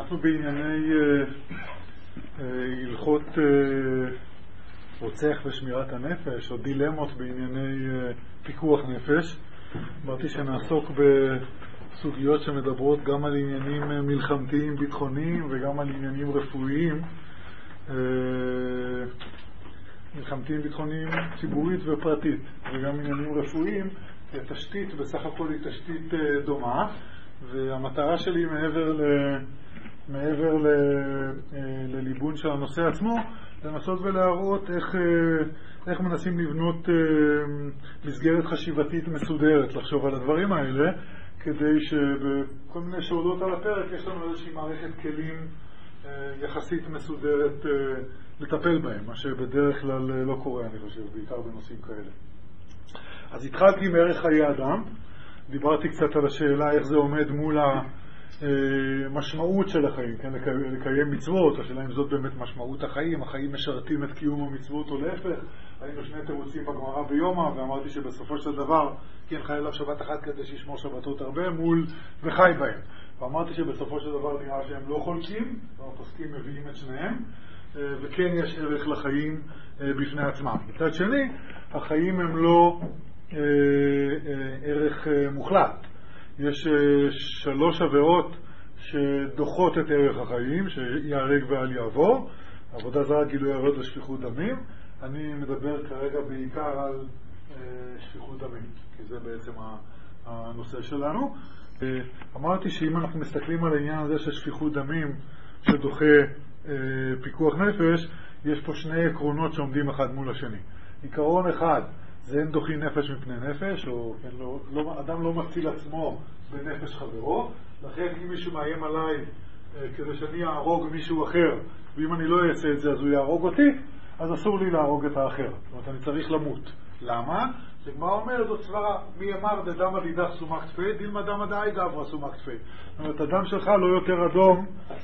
אנחנו בענייני הלכות רוצח ושמירת הנפש, או דילמות בענייני פיקוח נפש. אמרתי שנעסוק בסוגיות שמדברות גם על עניינים מלחמתיים ביטחוניים וגם על עניינים רפואיים, מלחמתיים ביטחוניים ציבורית ופרטית, וגם עניינים רפואיים. התשתית בסך הכל היא תשתית דומה, והמטרה שלי מעבר לליבון של הנושא עצמו, לנסות ולהראות איך מנסים לבנות מסגרת חשיבתית מסודרת לחשוב על הדברים האלה, כדי שבכל מיני שעולות על הפרק יש לנו איזושהי מערכת כלים יחסית מסודרת לטפל בהם, מה שבדרך כלל לא קורה, אני חושב, בעיקר בנושאים כאלה. אז התחלתי עם ערך חיי אדם, דיברתי קצת על השאלה איך זה עומד מול המשמעות של החיים, כן? לקיים מצוות, השאלה אם זאת באמת משמעות החיים, החיים משרתים את קיום המצוות או להפך. היינו שני תירוצים בגמרא ביומא, ואמרתי שבסופו של דבר כן חי עליו שבת אחת כדי שישמור שבתות הרבה מול וחי בהם, ואמרתי שבסופו של דבר נראה שהם לא חולקים, הפוסקים מביאים את שניהם, וכן יש ערך לחיים בפני עצמם. מצד שני, החיים הם לא ערך מוחלט. יש 3 עבירות שדוחות את ערך החיים, שיהרג ואל יעבור: עבודה זרה, גילוי עריות ושפיכות דמים. אני מדבר כרגע בעיקר על שפיכות דמים, כי זה בעצם הנושא שלנו. אמרתי שאם אנחנו מסתכלים על העניין הזה של שפיכות דמים שדוחה פיקוח נפש, יש פה 2 עקרונות שעומדים אחד מול השני. עיקרון אחד זה אין דוחי נפש מפני נפש, או אדם לא מציל עצמו בנפש חברו, לכן אם מישהו מאיים עליי כדי שאני אהרוג מישהו אחר, ואם אני לא אעשה את זה אז הוא יהרוג אותי, אז אסור לי להרוג את האחר. זאת אומרת, אני צריך למות. למה? מה אומר? זאת סברה, מי אמר דדמא דידך סומק תפי, דילמא דמא דאי גברא סומק תפי. זאת אומרת, הדם שלך לא יותר אדום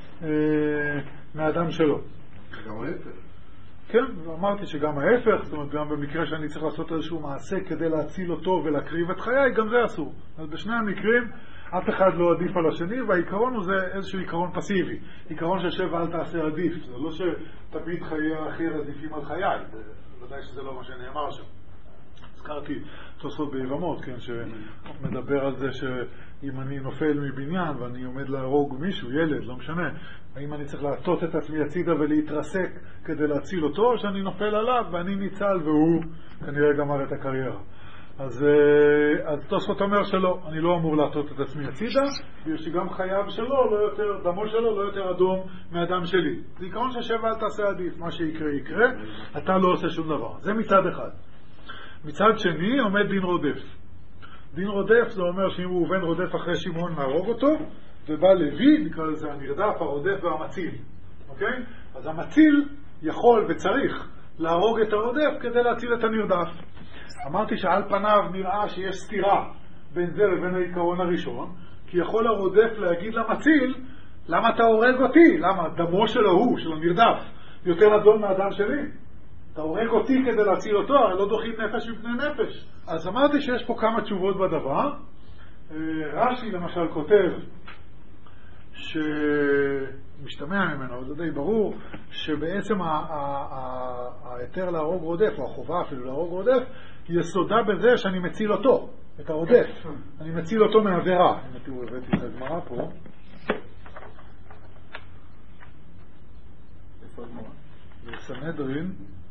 מהדם שלו. גם ההפך. כן, אמרתי שגם ההפך, זאת אומרת, גם במקרה שאני צריך לעשות איזשהו מעשה כדי להציל אותו ולהקריב את חיי, גם זה אסור. אז בשני המקרים, אף אחד לא עדיף על השני, והעיקרון הוא זה איזשהו עיקרון פסיבי. עיקרון של שב אל תעשה עדיף. זה לא שתמיד חיי האחר עדיפים על חיי. ודאי שזה לא מה שנאמר שם. הזכרתי תוספות ביבמות, כן, שמדבר על זה שאם אני נופל מבניין ואני עומד להרוג מישהו, ילד, לא משנה, האם אני צריך לעטות את עצמי הצידה ולהתרסק כדי להציל אותו, או שאני נופל עליו ואני ניצל והוא כנראה גמר את הקריירה. אז תוספות אומר שלא, אני לא אמור לעטות את עצמי הצידה, ויש גם חייו שלו, לא יותר, דמו שלו לא יותר אדום מהדם שלי. זה עיקרון ששב אל תעשה עדיף, מה שיקרה יקרה, אתה לא עושה שום דבר. זה מצד אחד. מצד שני עומד דין רודף. דין רודף זה אומר שאם הוא בן רודף אחרי שמעון להרוג אותו, ובא לוי, נקרא לזה הנרדף, הרודף והמציל. אוקיי? אז המציל יכול וצריך להרוג את הרודף כדי להציל את הנרדף. אמרתי שעל פניו נראה שיש סתירה בין זה לבין העיקרון הראשון, כי יכול הרודף להגיד למציל, למה אתה הורג אותי? למה? דמו שלו הוא, של הנרדף, יותר אדום מהדם שלי. אתה הורג אותי כדי להציל אותו, הרי לא דוחים נפש מפני נפש. אז אמרתי שיש פה כמה תשובות בדבר. רש"י למשל כותב שמשתמע ממנו, זה די ברור, שבעצם היתר להרוג רודף, או החובה אפילו להרוג רודף, יסודה בזה שאני מציל אותו, את הרודף. אני מציל אותו מעבירה. אם תראו, הבאתי את הגמרא פה. איפה הגמרא? בסנהדרין.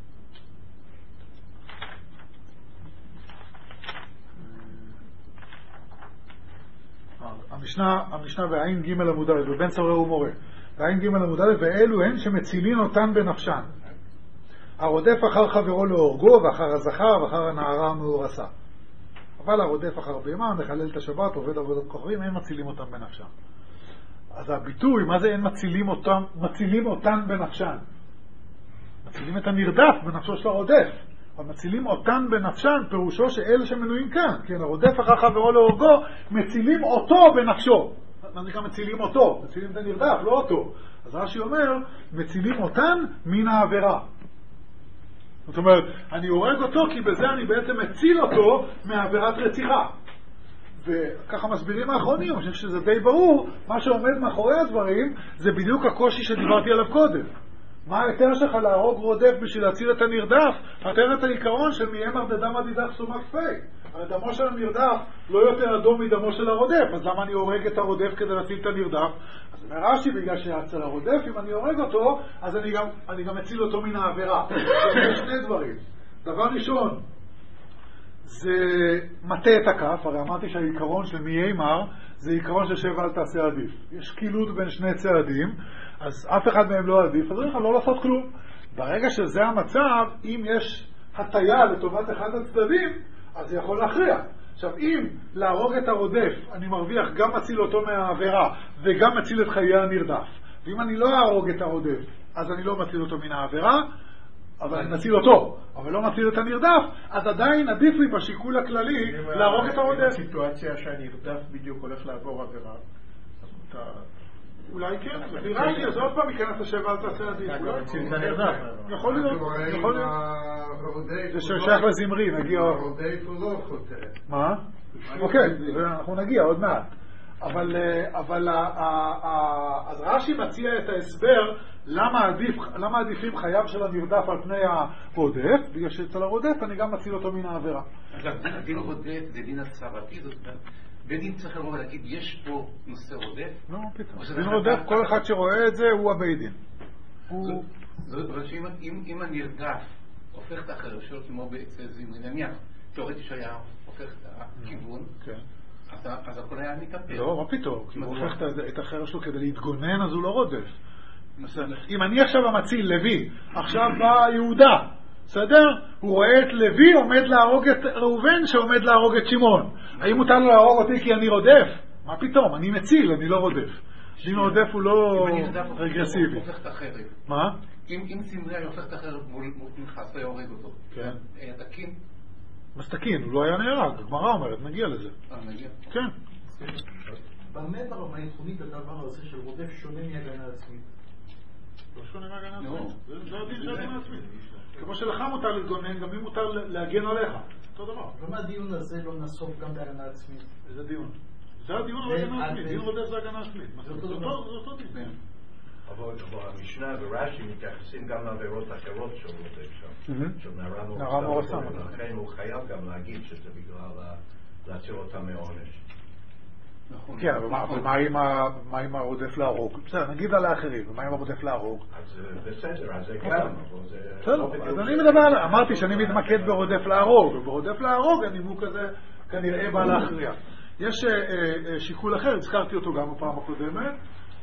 המשנה בעין ג' עמוד א', ובן סורר ומורה, בעין ג' עמוד א', ואלו הן שמצילין אותן בנפשן. הרודף אחר חברו להורגו, ואחר הזכר, ואחר הנערה המאורסה. אבל הרודף אחר בהמה, מחלל את השבת, עובד עבודת כוכבים, אין מצילים אותן בנפשן. אז הביטוי, מה זה אין מצילים אותן? מצילים אותן בנפשן. מצילים את הנרדף בנפשו של הרודף. אבל מצילים אותן בנפשן, פירושו שאלה שמנויים כאן, כן, הרודף אחר חברו להורגו, מצילים אותו בנפשו. מה נקרא מצילים אותו? מצילים את הנרדף, לא אותו. אז רש"י אומר, מצילים אותן מן העבירה. זאת אומרת, אני הורג אותו כי בזה אני בעצם מציל אותו מעבירת רציחה. וככה מסבירים האחרונים, אני חושב שזה די ברור, מה שעומד מאחורי הדברים זה בדיוק הקושי שדיברתי עליו קודם. מה היתר שלך להרוג רודף בשביל להציל את הנרדף? היתר את העיקרון של מי אמר דדם עדידך סומק פי. הרי דמו של הנרדף לא יותר אדום מדמו של הרודף, אז למה אני הורג את הרודף כדי להציל את הנרדף? אז מרש"י בגלל שאצל הרודף, אם אני הורג אותו, אז אני גם אציל אותו מן העבירה. זה שני דברים. דבר ראשון, זה מטה את הכף, הרי אמרתי שהעיקרון של מי אמר זה עיקרון של שבע אל תעשה עדיף. יש קילות בין שני צעדים, אז אף אחד מהם לא עדיף, אז צריך לא לעשות כלום. ברגע שזה המצב, אם יש הטיה לטובת אחד הצדדים, אז זה יכול להכריע. עכשיו, אם להרוג את הרודף, אני מרוויח גם מציל אותו מהעבירה, וגם מציל את חיי הנרדף. ואם אני לא אהרוג את הרודף, אז אני לא מציל אותו מן העבירה, אבל אני מציל אותו, אבל לא מציל את הנרדף, אז עדיין עדיף לי בשיקול הכללי להרוג את הרודף. בסיטואציה שהנרדף בדיוק הולך לעבור עבירה, אז אתה... אולי כן, נראה לי, אז עוד פעם ייכנס לשבע אל תעשה עדיף. יכול להיות, יכול להיות. זה ששייך לזמרי, נגיע... הרודף הוא לא חותר. מה? אוקיי, אנחנו נגיע עוד מעט. אבל אז רש"י מציע את ההסבר למה עדיפים חייו של הנרדף על פני הרודף, בגלל שאצל הרודף אני גם מציל אותו מן העבירה. דין רודף זה דין הצהרתי, זאת אומרת, בדין צריך לבוא ולהגיד, יש פה נושא רודף? לא, פתאום. דין רודף, כל אחד שרואה את זה הוא הבית דין. זאת אומרת שאם הנרדף הופך את החרב שלו כמו בעצם זמרי, נניח, תיאורטי שהיה הופך את הכיוון, אז הכל היה מתאפר. לא, מה פתאום? כי הוא הופך את החרב שלו כדי להתגונן, אז הוא לא רודף. אם אני עכשיו המציל, לוי, עכשיו בא יהודה, בסדר? הוא רואה את לוי עומד להרוג את ראובן שעומד להרוג את שמעון. האם מותר לו להרוג אותי כי אני רודף? מה פתאום? אני מציל, אני לא רודף. אם רודף הוא לא רגרסיבי. מה? אם זמרי היה הופך את החרב מול פנחס היה הורג אותו. כן. היה תקין? מסתכין, הוא לא היה נהרג. הגמרא אומרת, נגיע לזה. נגיע. כן. במה ברמה העקרונית הדבר הזה של רודף שונה מהגנה עצמית? לא שונה מהגנה עצמית. זה הדין של הגנה עצמית. כמו שלך מותר להתגונן, גם אם מותר להגן עליך. אותו דבר. ומה הדיון הזה לא נסוף גם בהגנה עצמית? איזה דיון? זה הדיון על הגנה עצמית. דין רודף זה הגנה עצמית. זה אותו דין. אבל המשנה ורש"י מתייחסים גם לעבירות אחרות של רודף שם. של נערה מורסה. לכן הוא חייב גם להגיד שזה בגלל להציל אותם מעונש. כן, אבל מה עם הרודף להרוג? בסדר, נגיד על האחרים, ומה עם הרודף להרוג? אז בסדר, אז זה גם. בסדר, אז אני מדבר, אמרתי שאני מתמקד ברודף להרוג, וברודף להרוג הנימוק הזה כנראה בא להכריע. יש שיקול אחר, הזכרתי אותו גם בפעם הקודמת,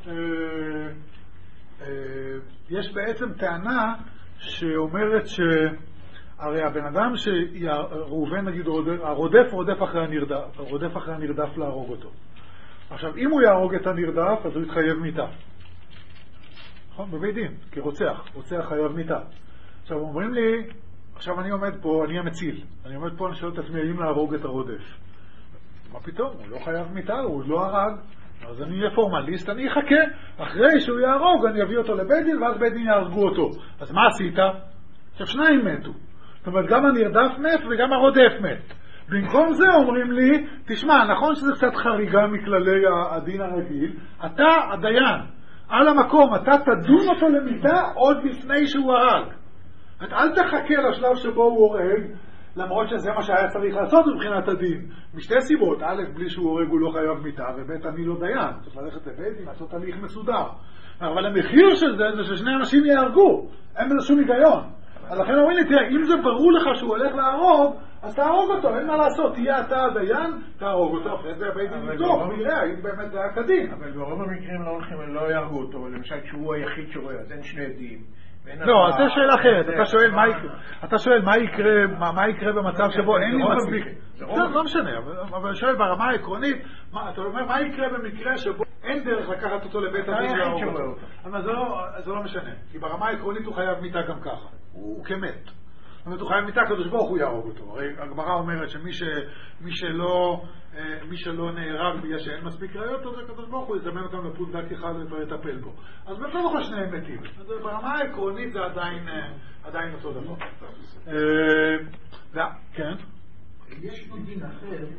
יש בעצם טענה שאומרת הרי הבן אדם שראובן נגיד הרודף רודף אחרי הנרדף להרוג אותו. עכשיו אם הוא יהרוג את הנרדף אז הוא יתחייב מיתה. נכון? בבית דין, כרוצח. רוצח חייב מיתה. עכשיו אומרים לי, עכשיו אני עומד פה, אני המציל. אני עומד פה, אני שואל את עצמי האם להרוג את הרודף. מה פתאום? הוא לא חייב מיתה, הוא לא הרג. אז אני אהיה פורמליסט, אני אחכה. אחרי שהוא יהרוג אני אביא אותו לבית דין ואז בית דין יהרגו אותו. אז מה עשית? עכשיו שניים מתו. זאת אומרת, גם הנרדף מת וגם הרודף מת. במקום זה אומרים לי, תשמע, נכון שזה קצת חריגה מכללי הדין הרגיל, אתה הדיין, על המקום, אתה תדון אותו למיתה עוד לפני שהוא הרג. אל תחכה לשלב שבו הוא הורג, למרות שזה מה שהיה צריך לעשות מבחינת הדין. משתי סיבות, א', בלי שהוא הורג הוא לא חייב מיתה, וב', אני לא דיין. צריך ללכת לבית דין, לעשות תהליך מסודר. אבל המחיר של זה ששני אנשים יהרגו. אין בזה שום היגיון. אז לכן אומרים לי, תראה, אם זה ברור לך שהוא הולך להרוג, אז תהרוג אותו, אין מה לעשות, תהיה אתה הדיין, תהרוג אותו, אחרי זה הבית דין יבדוק, ויראה, אם באמת זה היה כדין. אבל ברוב המקרים לא הולכים, לא יהרגו אותו, למשל כשהוא היחיד שרואה, אז אין שני עדים. לא, אז זה שאלה אחרת, אתה שואל מה יקרה במצב שבו אין לי מספיק. לא משנה, אבל שואל ברמה העקרונית, אתה אומר מה יקרה במקרה שבו אין דרך לקחת אותו לבית הדין להרוג אותו. אבל זה לא משנה, כי ברמה העקרונית הוא חייב מיתה גם ככה, הוא כמת. זאת אומרת, הוא חייב מיתה, הקדוש ברוך הוא יהרוג אותו. הרי הגמרא אומרת שמי שלא נהרג בגלל שאין מספיק ראיות, אז הקדוש ברוך הוא יזמן אותם לפונדק אחד ויטפל בו. אז בטח לא שניהם מתים. אז ברמה העקרונית זה עדיין אותו דבר. כן? יש דין אחר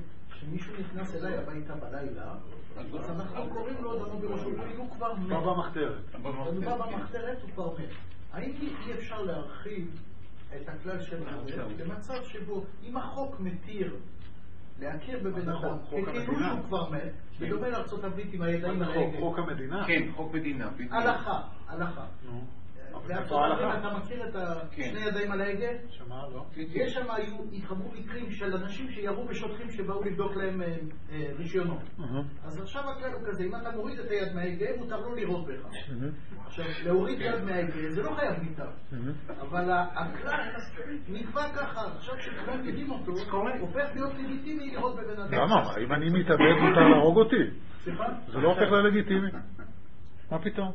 כשמישהו נכנס אליי הביתה בלילה, אז אנחנו קוראים לו דמו בראשו, הוא כבר מת. בא במחתרת. הוא בא במחתרת, הוא כבר מת. האם אי אפשר להרחיב את הכלל של מוות במצב שבו אם החוק מתיר להכיר בבן אדם כאילו שהוא כבר מת, בדומה לארצות הברית עם הידיים על ההגה. חוק המדינה? כן, חוק מדינה. הלכה. בארצות הברית אתה מכיר את שני ידיים על ההגה? שמה, לא? יש שם התחברו מקרים של אנשים שירו בשוטרים שבאו לבדוק להם רישיונות. אז עכשיו הכלל הוא כזה, אם אתה מוריד את היד מההגה, מותר לו לירות בך. עכשיו, להוריד יד מההגה זה לא חייב מיטה. אבל הכלל נקבע ככה, עכשיו שכולם יודעים אותו, הופך להיות לגיטימי לירות בבן אדם. למה? אם אני מתאבד מותר להרוג אותי. סליחה? זה לא הופך ללגיטימי. מה פתאום?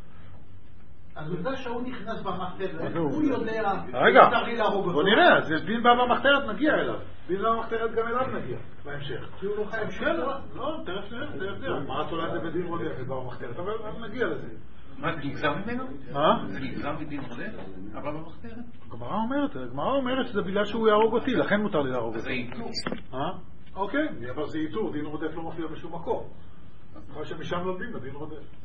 אז עובדה שהוא נכנס במחתרת, הוא יודע, רגע, בוא נראה, אז יש דין בא במחתרת, נגיע אליו. דין בא במחתרת גם אליו נגיע, בהמשך. כי הוא לא חייב שתורה? לא, תרף נראה. מה התולד זה בדין רודף בא במחתרת, אבל נגיע לזה. מה, זה נגזר ממנו? מה? זה נגזר מדין רודף? אבל במחתרת? הגמרא אומרת שזה בגלל שהוא יהרוג אותי, לכן מותר לי להרוג אותי. זה איתור. אוקיי, אבל זה איתור, דין רודף לא מופיע בשום מקום. אחרי שמשם לומדים בדין רודף.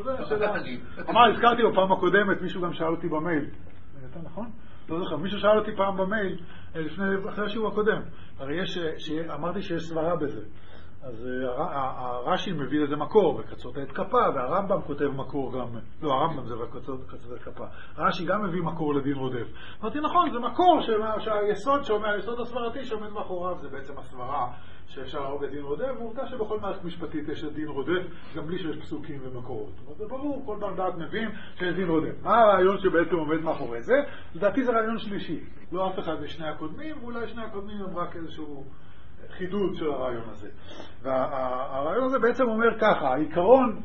הזכרתי בפעם הקודמת, מישהו גם שאל אותי במייל. נכון? לא זוכר, מישהו שאל אותי פעם במייל, אחרי השיעור הקודם. הרי אמרתי שיש סברה בזה. אז הרש"י מביא לזה מקור, בקצות ההתקפה, והרמב"ם כותב מקור גם, לא, הרמב"ם זה בקצות ההתקפה. הרש"י גם מביא מקור לדין רודף. אמרתי, נכון, זה מקור שהיסוד שאומר, היסוד הסברתי שעומד מאחוריו, זה בעצם הסברה שאפשר להרוג את דין רודף, ועובדה שבכל מערכת משפטית יש את דין רודף, גם בלי שיש פסוקים ומקורות. אבל זה ברור, כל בר דעת מבין שיש דין רודף. מה הרעיון שבעצם עומד מאחורי זה? לדעתי זה רעיון שלישי. לא אף אחד משני הקודמים, ואולי שני הקודמים הם רק איזשהו חידוד של הרעיון הזה. והרעיון הזה בעצם אומר ככה, העיקרון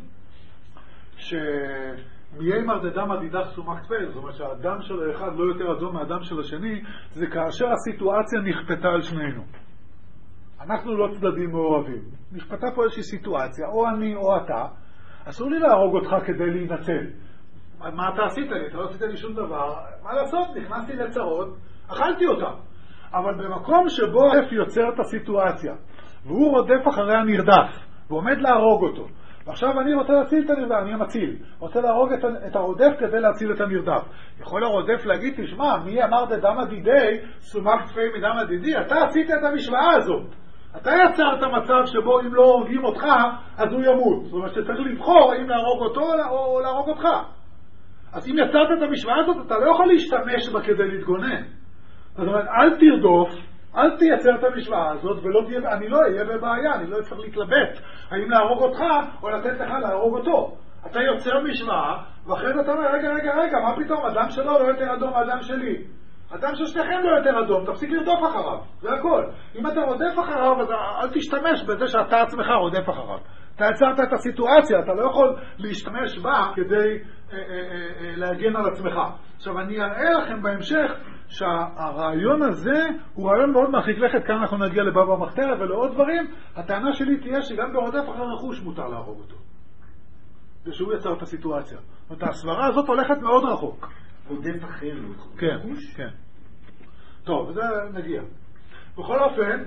שמיימר דדם עדידך סומק תפל, זאת אומרת שהאדם של האחד לא יותר אדום מהאדם של השני, זה כאשר הסיטואציה נכפתה על שנינו. אנחנו לא צדדים מעורבים. נכפתה פה איזושהי סיטואציה, או אני או אתה, אסור לי להרוג אותך כדי להינצל. מה אתה עשית לי? אתה לא עשית לי שום דבר. מה לעשות? נכנסתי לצרות, אכלתי אותה. אבל במקום שבו הרודף יוצר את הסיטואציה, והוא רודף אחרי הנרדף, ועומד להרוג אותו, ועכשיו אני רוצה להציל את הנרדף, אני המציל, רוצה להרוג את הרודף כדי להציל את הנרדף. יכול הרודף להגיד, תשמע, מי אמר דדם עדידי, סומק תפי מדם עדידי, אתה עשית את המשוואה הזאת. אתה יצרת מצב שבו אם לא הורגים אותך, אז הוא ימות. זאת אומרת שצריך לבחור האם להרוג אותו או להרוג אותך. אז אם יצרת את המשוואה הזאת, אתה לא יכול להשתמש בה כדי להתגונן. זאת אומרת, אל תרדוף, אל תייצר את המשוואה הזאת, אני לא אהיה בבעיה, אני לא צריך להתלבט האם להרוג אותך או לתת לך להרוג אותו. אתה יוצר משוואה, ואחרי זה אתה אומר, רגע, מה פתאום, אדם שלו לא יותר אדום מהאדם שלי. אדם של שניכם לא יותר אדום, תפסיק לרדוף אחריו, זה הכל. אם אתה רודף אחריו, אז אל תשתמש בזה שאתה עצמך רודף אחריו. אתה יצרת את הסיטואציה, אתה לא יכול להשתמש בה כדי להגן על עצמך. עכשיו אני אראה לכם בהמשך שהרעיון הזה הוא רעיון מאוד מרחיק לכת, כאן אנחנו נגיע לבבא המחתרת ולעוד דברים. הטענה שלי תהיה שגם ברודף אחרי רכוש מותר להרוג אותו. זה שהוא יצר את הסיטואציה. זאת אומרת, הסברה הזאת הולכת מאוד רחוק. רודף אחרי רכוש? כן. טוב, זה נגיע. בכל אופן,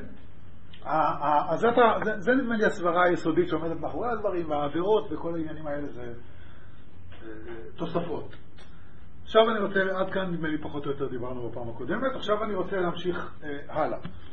אז זה נדמה לי הסברה היסודית שעומדת מאחורי הדברים, והעבירות וכל העניינים האלה זה תוספות. עכשיו אני רוצה, עד כאן נדמה לי פחות או יותר דיברנו בפעם הקודמת, עכשיו אני רוצה להמשיך הלאה.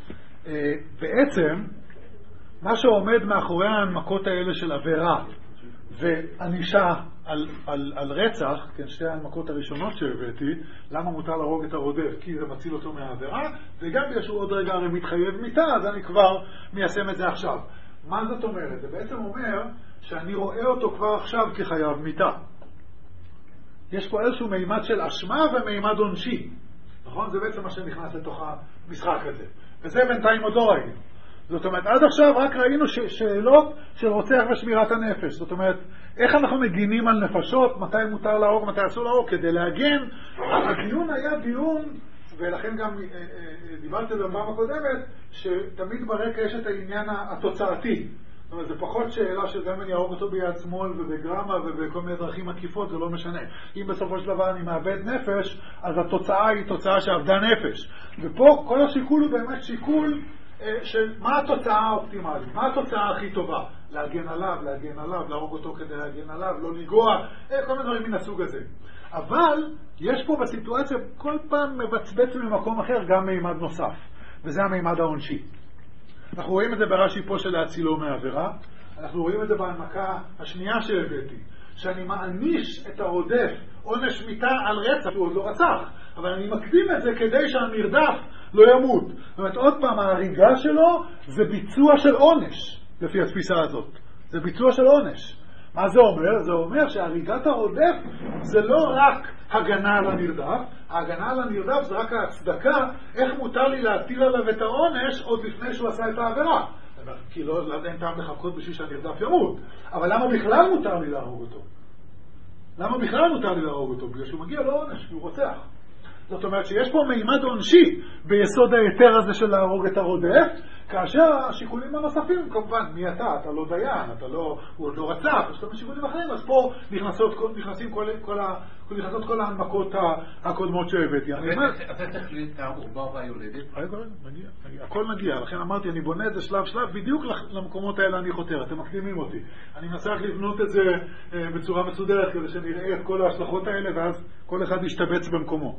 בעצם, מה שעומד מאחורי ההנמקות האלה של עבירה ואנישה על רצח, כן, שתי ההנמקות הראשונות שהבאתי, למה מותר להרוג את הרודף? כי זה מציל אותו מהעבירה, וגם שהוא עוד רגע הרי מתחייב מיתה, אז אני כבר מיישם את זה עכשיו. מה זאת אומרת? זה בעצם אומר שאני רואה אותו כבר עכשיו כחייב מיתה. יש פה איזשהו מימד של אשמה ומימד עונשי. נכון? זה בעצם מה שנכנס לתוך המשחק הזה. וזה בינתיים עוד לא ראינו. זאת אומרת, עד עכשיו רק ראינו שאלות של רוצח ושמירת הנפש. זאת אומרת, איך אנחנו מגינים על נפשות, מתי מותר להרוג, מתי אסור להרוג, כדי להגן. הדיון היה דיון, ולכן גם דיברתי על זה בפעם הקודמת, שתמיד ברקע יש את העניין התוצאתי. זאת אומרת, זה פחות שאלה שגם אני אהרוג אותו ביד שמאל ובגרמה ובכל מיני דרכים עקיפות, זה לא משנה. אם בסופו של דבר אני מאבד נפש, אז התוצאה היא תוצאה שעבדה נפש. ופה כל השיקול הוא באמת שיקול של מה התוצאה האופטימלית, מה התוצאה הכי טובה, להגן עליו, להרוג אותו כדי להגן עליו, לא לגוע, כל מיני דברים מן הסוג הזה. אבל יש פה בסיטואציה כל פעם מבצבץ ממקום אחר גם מימד נוסף, וזה המימד העונשי. אנחנו רואים את זה ברש"י פה של להצילו מעבירה, אנחנו רואים את זה בהנמקה השנייה שהבאתי, שאני מעניש את הרודף עונש מיתה על רצח, הוא עוד לא רצח, אבל אני מקדים את זה כדי שהמרדף לא ימות. זאת אומרת, עוד פעם, ההריגה שלו זה ביצוע של עונש, לפי התפיסה הזאת. זה ביצוע של עונש. מה זה אומר? זה אומר שהריגת הרודף זה לא רק הגנה על הנרדף, ההגנה על הנרדף זה רק ההצדקה איך מותר לי להטיל עליו את העונש עוד לפני שהוא עשה את העבירה. כי לא אין טעם לחכות בשביל שהנרדף ימות. אבל למה בכלל מותר לי להרוג אותו? בגלל שהוא מגיע לו עונש, הוא רוצח. זאת אומרת שיש פה מימד עונשי ביסוד היתר הזה של להרוג את הרודף, כאשר השיקולים הנוספים, כמובן, מי אתה לא דיין, הוא עוד לא רצח, יש לנו שיקולים אחרים, אז פה נכנסות כל ההנמקות הקודמות שהבאתי. אתה צריך להיות העובר והיולדת? הכל מגיע, לכן אמרתי, אני בונה את זה שלב שלב, בדיוק למקומות האלה אני חותר, אתם מקדימים אותי. אני מנסה לבנות את זה בצורה מסודרת, כדי שנראה את כל ההשלכות האלה, ואז כל אחד ישתבץ במקומו.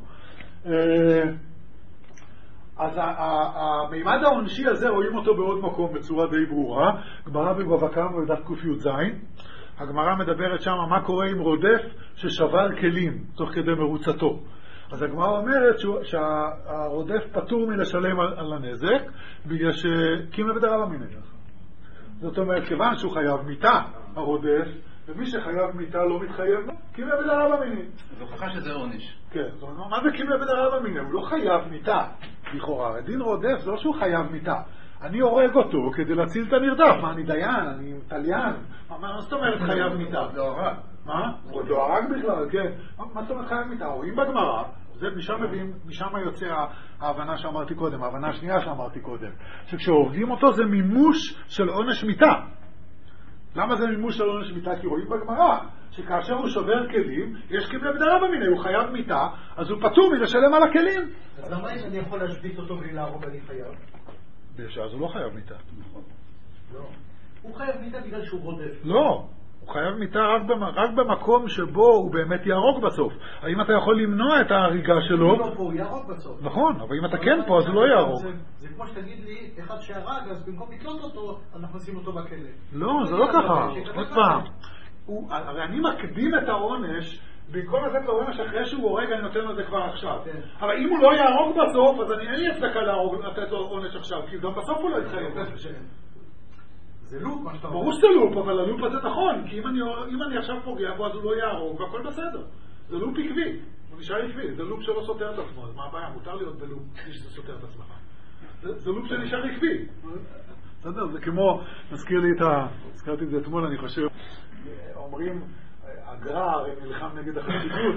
אז המימד העונשי הזה רואים אותו בעוד מקום בצורה די ברורה. גמרא בבבא קמא בדף קי"ז, הגמרא מדברת שם מה קורה עם רודף ששבל כלים תוך כדי מרוצתו. אז הגמרא אומרת שהרודף פטור מלשלם על הנזק בגלל שקימא בדרבא מיניה. זאת אומרת, כיוון שהוא חייב מיתה הרודף, ומי שחייב מיתה לא מתחייב לו, קימא בדרבא מיניה. זו הוכחה שזה עונש. כן, זאת אומרת, מה זה קימא בדרבא מיניה? הוא לא חייב מיתה. לכאורה, דין רודף זה לא שהוא חייב מיתה. אני הורג אותו כדי להציל את הנרדף. מה, אני דיין? אני טליין? מה זאת אומרת חייב מיתה? עוד לא הרג. מה? עוד לא הרג בכלל, כן. מה זאת אומרת חייב מיתה? רואים בגמרא, משם יוצא ההבנה שאמרתי קודם, ההבנה השנייה שאמרתי קודם, שכשהורגים אותו זה מימוש של עונש מיתה. למה זה מימוש של עונש מיתה? כי רואים בגמרא שכאשר הוא שובר כלים, יש קימא בדרבא מיניה, הוא חייב מיתה, אז הוא פטור מלשלם על הכלים. אז למה אני יכול להשבית אותו בלי להרוג אני חייב? אז הוא לא חייב מיתה. לא. הוא חייב מיתה בגלל שהוא רודף. לא. הוא חייב מיתה רק במקום שבו הוא באמת יהרוג בסוף. האם אתה יכול למנוע את ההריגה שלו? הוא לא פה, הוא יהרוג בסוף. נכון, אבל אם אתה כן פה, אז הוא לא יהרוג. זה כמו שתגיד לי, אחד שהרג, אז במקום לקלוט אותו, אנחנו נשים אותו בכלא. לא, זה לא ככה. עוד פעם. הרי אני מקדים את העונש, במקום לתת לו עונש אחרי שהוא הורג, אני נותן לו זה כבר עכשיו. אבל אם הוא לא יהרוג בסוף, אז אין לי הצדקה לתת לו עונש עכשיו, כי גם בסוף הוא לא יתחייב. זה לופ, מה שאתה אומר. ברור שזה לופ, אבל הלופ הזה נכון, כי אם אני עכשיו פוגע בו, אז הוא לא יהרוג, והכל בסדר. זה לופ עקבי, הוא נשאר עקבי, זה לופ שלא סותר את עצמו, אז מה הבעיה? מותר להיות בלופ כפי שזה סותר את עצמך. זה לופ שנשאר עקבי. בסדר, זה כמו, הזכרתי את זה אתמול, אני חושב, אומרים, הגר"א נלחם נגד החסידות,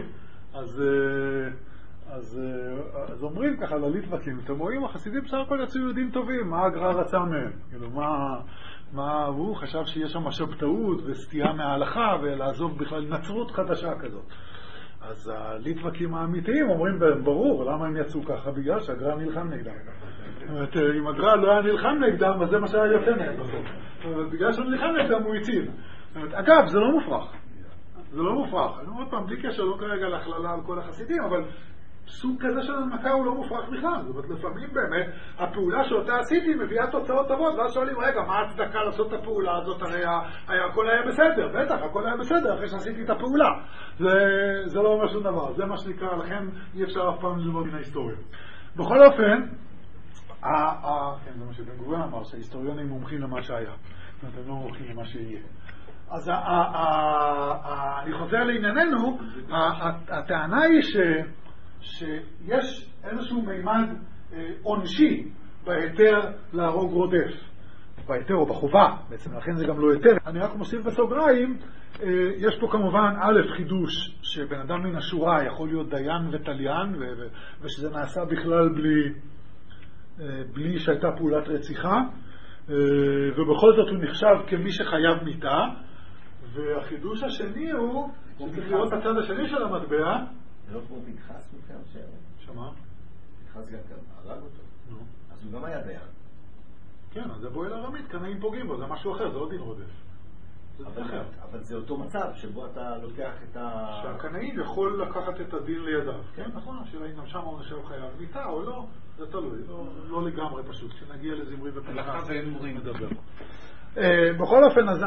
אז אומרים ככה לליטבקים, אתם רואים, החסידים בסך הכל יצאו יהודים טובים, מה הגר"א רצה מהם? כאילו, הוא חשב שיש שם שבתאות וסטייה מההלכה ולעזוב בכלל נצרות חדשה כזאת. אז הליטבקים האמיתיים אומרים בהם, ברור, למה הם יצאו ככה? בגלל שהגר"א נלחם נגדם. אם הגר"א לא היה נלחם נגדם, אז זה מה שהיה יוצא מהם בסוף. בגלל שהוא נלחם נגדם הוא הציל. אגב, זה לא מופרך. זה לא מופרך. אני אומר עוד פעם, בלי קשר, לא כרגע להכללה על כל החסידים, אבל סוג כזה של הנמקה הוא לא מופרך בכלל. זאת אומרת, לפעמים באמת, הפעולה שאותה עשיתי מביאה תוצאות טובות, ואז שואלים, רגע, מה ההצדקה לעשות את הפעולה הזאת? הרי הכל היה בסדר, בטח, הכל היה בסדר אחרי שעשיתי את הפעולה. זה לא אומר שום דבר. זה מה שנקרא, לכן אי אפשר אף פעם ללמוד מן ההיסטוריה. בכל אופן, כן, זה מה שבן גוריון אמר, שההיסטוריונים מומחים למה שהיה. זאת אומרת, הם לא מומחים למה שיהיה. אז אני חוזר לענייננו, הטענה היא שיש איזשהו מימד עונשי בהיתר להרוג רודף. בהיתר או בחובה, בעצם, לכן זה גם לא היתר. אני רק מוסיף בסוגריים, יש פה כמובן א' חידוש שבן אדם מן השורה יכול להיות דיין וטליין, ושזה נעשה בכלל בלי שהייתה פעולת רציחה, ובכל זאת הוא נחשב כמי שחייב מיתה. והחידוש השני הוא שצריך לראות הצד השני של המטבע. זה לא כמו פנחס מכאן שמה? פנחס גם הרג אותו. אז הוא גם היה דיין. כן, אז זה בועל ארמית, קנאים פוגעים בו, זה משהו אחר, זה לא דין רודף. אבל זה אותו מצב שבו אתה לוקח את שהקנאים יכול לקחת את הדין לידיו. כן, נכון, השאלה אם גם שם העונש שלו חייב מיתה או לא, זה תלוי, לא לגמרי פשוט, כשנגיע לזמרי ופנחס נדבר. בכל אופן, אז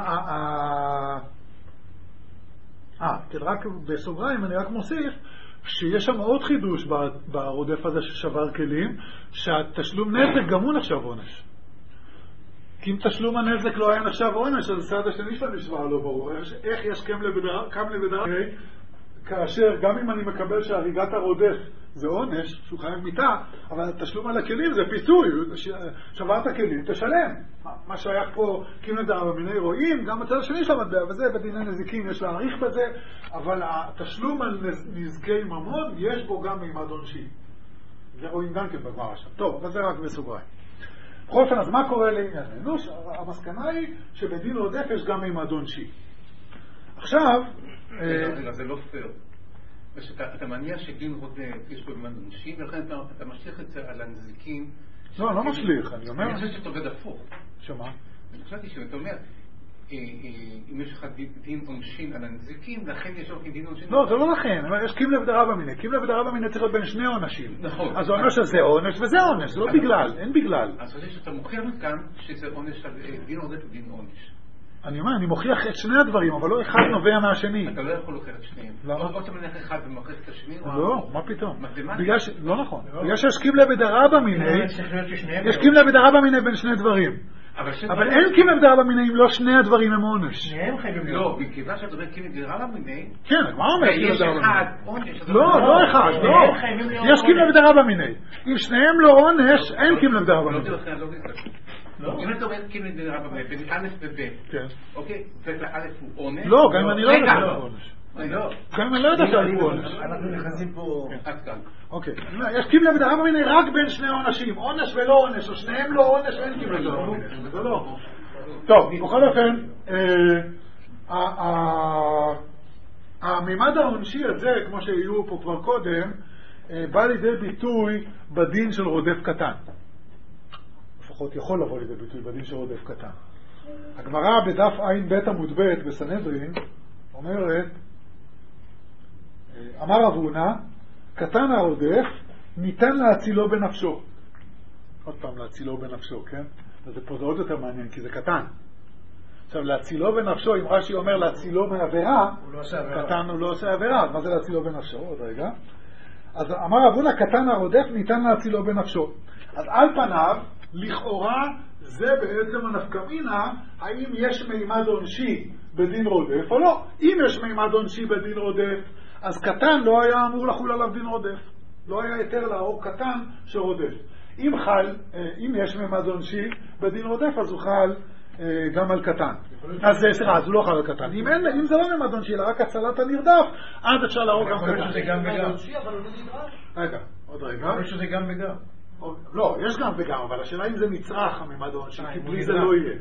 רק בסוגריים אני רק מוסיף שיש שם עוד חידוש ברודף הזה ששבר כלים, שהתשלום נזק גם הוא נחשב עונש. כי אם תשלום הנזק לא היה נחשב עונש, אז הצד השני של המשוואה לא ברור. איך יש קם לבדרה כאשר גם אם אני מקבל שהריגת הרודף זה עונש, שהוא חייב מיתה, אבל התשלום על הכלים זה פיצוי, שברת כלים, תשלם. מה שייך פה קם לבדרה במיני רואים, גם הצד השני של המטבע, וזה בדיני נזיקים יש להעריך בזה, אבל התשלום על נזקי ממון יש בו גם מימד עונשי. זה רואים גם כן בגמרא שם. טוב, אבל זה רק בסוגריים. בכל אופן, אז מה קורה לענייננו? המסקנה היא שבדין רודף יש גם מימד עונשי. עכשיו... זה לא פייר. אתה מניח שדין רודף יש בו מימד עונשי, ולכן אתה משליך את זה על הנזיקים... לא, לא משליך, אני אומר... אני חושב שאתה עובד הפוך. שמה? אני חשבתי שאתה אומר, אם יש לך דין עונשין על הנזיקים, לכן יש לך דין עונשין... לא, זה לא לכן. יש קים לבדרה במיני. קים לבדרה במיני צריך להיות בין שני עונשים. נכון. אז זה אומר שזה עונש וזה עונש, לא בגלל, אין בגלל. אז חושב שאתה מוכיח מכאן שזה עונש על דין עודף ודין עונש. אני אומר, אני מוכיח את שני הדברים, אבל לא אחד נובע מהשני. אתה לא יכול להוכיח את שניהם. או אתה מניח אחד ומוכיח את השני? לא, מה פתאום? לא נכון. בגלל שיש קים לבדרה במיני, יש קים לבדרה במיני בין שני דברים. אבל אין קים לבדרה במיני אם לא שני הדברים הם עונש. שניהם חייבים להיות. לא, מכיוון שאתה אומר קים לבדרה במיני... כן, מה אומר קים לבדרה במיני? יש אחד עונש. לא אחד, לא. יש קים לבדרה במיני. אם שניהם לא עונש, אין קים לבדרה במיני. אם אתה אומר קים לבדרה במיני, בין א' וב', אוקיי? וא' הוא עונש? לא, גם אם אני לא יודע שהוא עונש. גם אם אני לא יודע שהוא עונש. אנחנו נכנסים פה... אוקיי, יש קים לבדרה במיני רק בין שני עונשים, עונש ולא עונש, או שניהם לא עונש ואין קים לבדרה במיני. זה לא. טוב, בכל אופן, הממד העונשי הזה, כמו שהיו פה כבר קודם, בא לידי ביטוי בדין של רודף קטן. לפחות יכול לבוא לידי ביטוי בדין של רודף קטן. הגמרא בדף עין בית עמוד בית בסנהדרין אומרת, אמר רב הונא, קטן הרודף ניתן להצילו בנפשו. עוד פעם להצילו בנפשו, כן? אז פה זה עוד יותר מעניין כי זה קטן. עכשיו להצילו בנפשו, אם רש"י אומר להצילו מעבירה, קטן הוא לא עושה עבירה, מה זה להצילו בנפשו? עוד רגע. אז אמר רב הונא, קטן הרודף ניתן להצילו בנפשו. אז על פניו לכאורה זה בעצם הנפקמינה, האם יש מימד עונשי בדין רודף או לא. אם יש מימד עונשי בדין רודף, אז קטן לא היה אמור לחול עליו דין רודף. לא היה יותר להרוג קטן שרודף. אם יש מימד עונשי בדין רודף, אז הוא חל גם על קטן. אז הוא לא חל על קטן. אם זה לא מימד עונשי, אלא רק הצלת הנרדף, אז אפשר להרוג גם קטן. זה גם וגם. רגע, עוד רגע. יכול שזה גם וגם. לא, יש גם וגם, אבל השאלה אם זה נצרך הממד העונשי, כי בלי זה לא יהיה.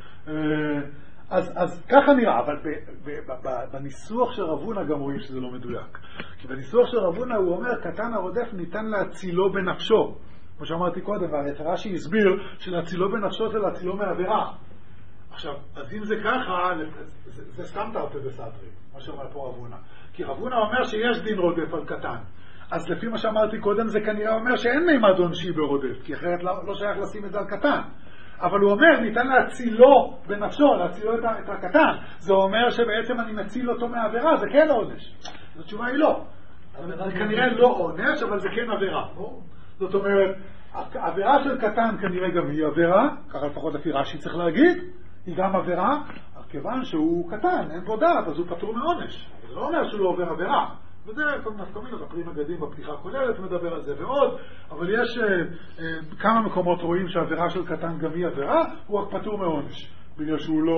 אז ככה נראה, אבל בניסוח של רב הונא גם רואים שזה לא מדויק. כי בניסוח של רב הונא הוא אומר, קטן הרודף ניתן להצילו בנפשו. כמו שאמרתי קודם, רש"י הסביר שלהצילו בנפשו זה להצילו מעבירה. עכשיו, אז אם זה ככה, זה סתם תרתי דסתרי, מה שאומר פה רב הונא. כי רב הונא אומר שיש דין רודף על קטן. אז לפי מה שאמרתי קודם, זה כנראה אומר שאין מימד עונשי ברודף, כי אחרת לא שייך לשים את זה על קטן. אבל הוא אומר, ניתן להצילו בנפשו, להצילו את הקטן. זה אומר שבעצם אני מציל אותו מעבירה, זה כן עונש. זאת תשובה היא לא. זה כנראה לא עונש, אבל זה כן עבירה. זאת אומרת, העבירה של קטן כנראה גם היא עבירה, ככה לפחות לפי רש"י צריך להגיד, היא גם עבירה, כיוון שהוא קטן, אין בו דעת, אז הוא פטור מעונש. זה לא אומר שהוא לא עובר עבירה. וזה כל נפקמינות, הפרי מגדים בפתיחה הכוללת מדבר על זה ועוד, אבל יש כמה מקומות רואים שהעבירה של קטן גם היא עבירה, הוא רק פטור מעונש, בגלל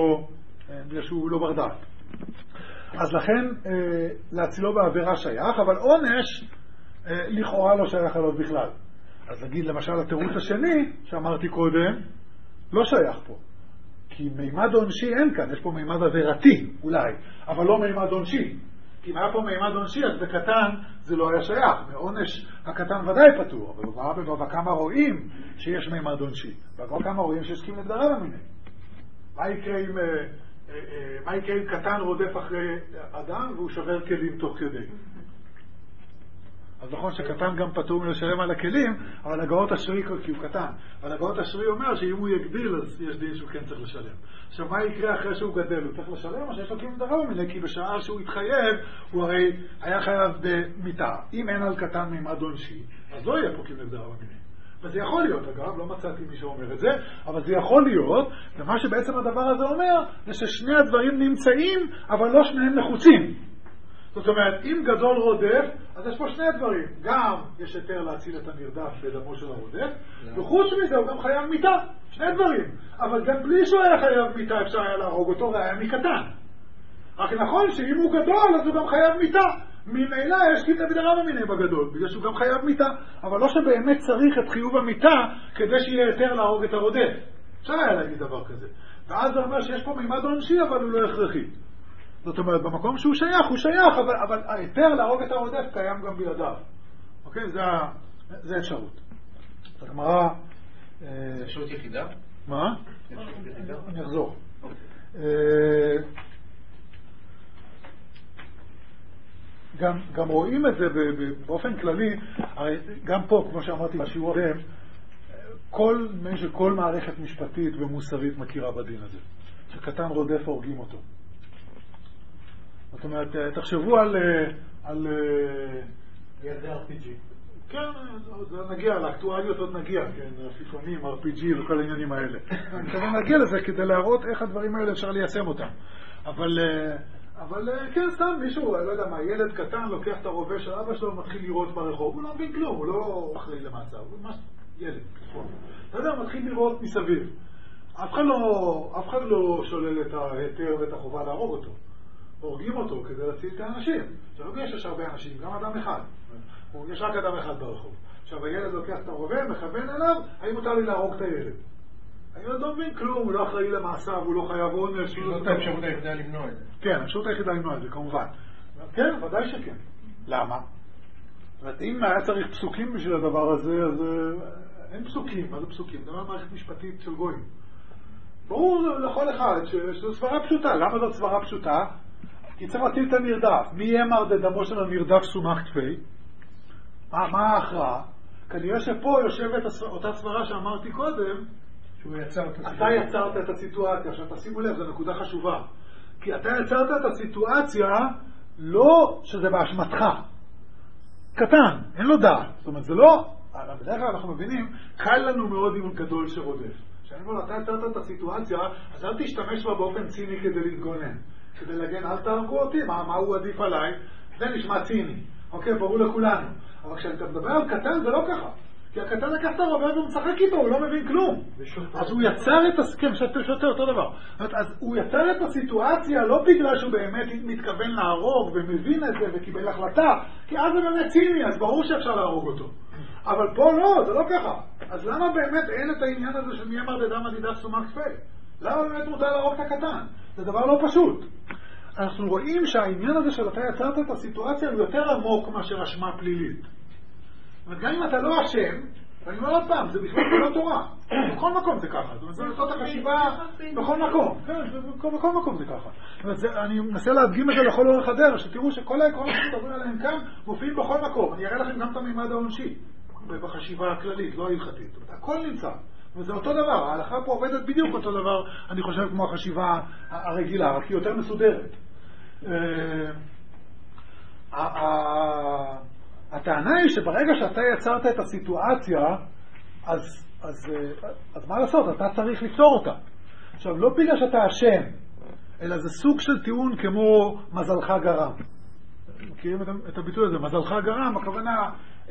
שהוא לא בר דעת. אז לכן להצילו בעבירה שייך, אבל עונש לכאורה לא שייך עליו בכלל. אז נגיד למשל התירוץ השני שאמרתי קודם, לא שייך פה. כי מימד עונשי אין כאן, יש פה מימד עבירתי אולי, אבל לא מימד עונשי. כי אם היה פה מימד עונשי, אז בקטן זה לא היה שייך. מעונש הקטן ודאי פטור, אבל בבבא קמא רואים שיש מימד עונשי. בבבא קמא רואים שיש קיום לדבריו המיני. מה יקרה אם קטן רודף אחרי אדם והוא שובר כלים תוך כדי? אז נכון שקטן גם פטור מלשלם על הכלים, אבל הגאות השרי, כי הוא קטן, אבל הגאות השרי אומר שאם הוא יגדיל אז יש דין שהוא כן צריך לשלם. עכשיו מה יקרה אחרי שהוא גדל? הוא צריך לשלם או שיש לו קיום דרב מיני? כי בשעה שהוא התחייב הוא הרי היה חייב במיתה. אם אין על קטן מימד עונשי, אז לא יהיה פה קיום דרב מיני. וזה יכול להיות, אגב, לא מצאתי מי שאומר את זה, אבל זה יכול להיות, ומה שבעצם הדבר הזה אומר, זה ששני הדברים נמצאים, אבל לא שניהם נחוצים. זאת אומרת, אם גדול רודף, אז יש פה שני דברים. גם יש יותר להציל את הנרדף בדמו של הרודף, וחוץ מזה הוא גם חייב מיתה. שני דברים. אבל גם בלי שהוא היה חייב מיתה, אפשר היה להרוג אותו, והיה מקטן. רק נכון שאם הוא גדול, אז הוא גם חייב מיתה. ממילא יש קיום דרב מיני בגדול, בגלל שהוא גם חייב מיתה. אבל לא שבאמת צריך את חיוב המיתה, כדי שיהיה יותר להרוג את הרודף. אפשר היה להגיד דבר כזה. ואז זה אומר שיש פה מימד עונשי, אבל הוא לא הכרחי. זאת אומרת, במקום שהוא שייך, הוא שייך, אבל היתר להרוג את הרודף קיים גם בלעדיו. אוקיי? זה אפשרות. זאת הגמרא... זה אפשרות יחידה? מה? אני אחזור. גם רואים את זה באופן כללי, גם פה, כמו שאמרתי בשיעור הקודם, כל מערכת משפטית ומוסרית מכירה בדין הזה. שקטן רודף הורגים אותו. זאת אומרת, תחשבו על ילדי RPG. כן, נגיע, לאקטואליות עוד נגיע, כן, עפיפונים, RPG וכל העניינים האלה. אני מתכוון להגיע לזה כדי להראות איך הדברים האלה אפשר ליישם אותם. אבל כן, סתם מישהו, לא יודע מה, ילד קטן לוקח את הרובה של אבא שלו ומתחיל לירות ברחוב, הוא לא מבין כלום, הוא לא אחראי למעצר, הוא ממש ילד. אתה יודע, הוא מתחיל לירות מסביב. אף אחד לא שולל את ההיתר ואת החובה להרוג אותו. הורגים אותו כדי להציל את האנשים. עכשיו, יש הרבה אנשים, גם אדם אחד. יש רק אדם אחד ברחוב. עכשיו, הילד לוקח את הרובה, מכוון אליו, האם מותר לי להרוג את הילד? הילד לא מבין כלום, הוא לא אחראי למעשה, הוא לא חייב עונש. זאת האפשרות היחידה למנוע את זה. כן, האפשרות היחידה למנוע את זה, כמובן. כן, ודאי שכן. למה? זאת אומרת, אם היה צריך פסוקים בשביל הדבר הזה, אז אין פסוקים. מה זה פסוקים? זה מערכת משפטית של גויים. ברור לכל אחד שזו סברה פשוטה. למה זאת סברה פשוטה? כי צריך להציל את הנרדף. מי יאמר דמו של הנרדף סומך כפי? מה ההכרעה? כנראה שפה יושבת אותה סברה שאמרתי קודם, אתה יצרת את הסיטואציה. עכשיו תשימו לב, זו נקודה חשובה. כי אתה יצרת את הסיטואציה לא שזה באשמתך. קטן, אין לו דעת. זאת אומרת, זה לא... בדרך כלל אנחנו מבינים, קל לנו מאוד עם גדול שרודף. כשאני אומר, אתה יצרת את הסיטואציה, אז אל תשתמש בה באופן ציני כדי להתגונן. כדי להגן, אל תהרגו אותי, מה הוא עדיף עליי? זה נשמע ציני. אוקיי, ברור לכולנו. אבל כשאתה מדבר על קטן זה לא ככה. כי הקטן לקח את הרובה והוא משחק איתו, הוא לא מבין כלום. אז הוא יצר את הסכם, שוטר אותו דבר. אז הוא יצר את הסיטואציה לא בגלל שהוא באמת מתכוון להרוג ומבין את זה וקיבל החלטה, כי אז זה באמת ציני, אז ברור שאפשר להרוג אותו. אבל פה לא, זה לא ככה. אז למה באמת אין את העניין הזה של מי אמר דדם עדידה סומך כפי? למה באמת מותר להרוג את הקטן? זה דבר לא פשוט. אנחנו רואים שהעניין הזה של אתה יצרת את הסיטואציה הוא יותר עמוק מאשר אשמה פלילית. זאת אומרת, גם אם אתה לא אשם, ואני אומר עוד פעם, זה בכלל לא תורה. בכל מקום זה ככה. זאת אומרת, זה לעשות החשיבה בכל מקום. כן, בכל מקום זה ככה. זאת אומרת, אני מנסה להדגים את זה לכל אורך הדרך, שתראו שכל העקרונות שתדברים עליהם כאן מופיעים בכל מקום. אני אראה לכם גם את המימד העונשי, בחשיבה הכללית, לא ההלכתית. זאת אומרת, הכל נמצא. וזה אותו דבר. ההלכה פה עובדת בדיוק אותו דבר, אני חושב, כמו החשיבה הרגילה, רק היא יותר מסודרת. הטענה היא שברגע שאתה יצרת את הסיטואציה, אז מה לעשות? אתה צריך לפתור אותה. עכשיו, לא בגלל שאתה אשם, אלא זה סוג של טיעון כמו מזלך גרם. מכירים את הביטוי הזה? מזלך גרם, הכוונה,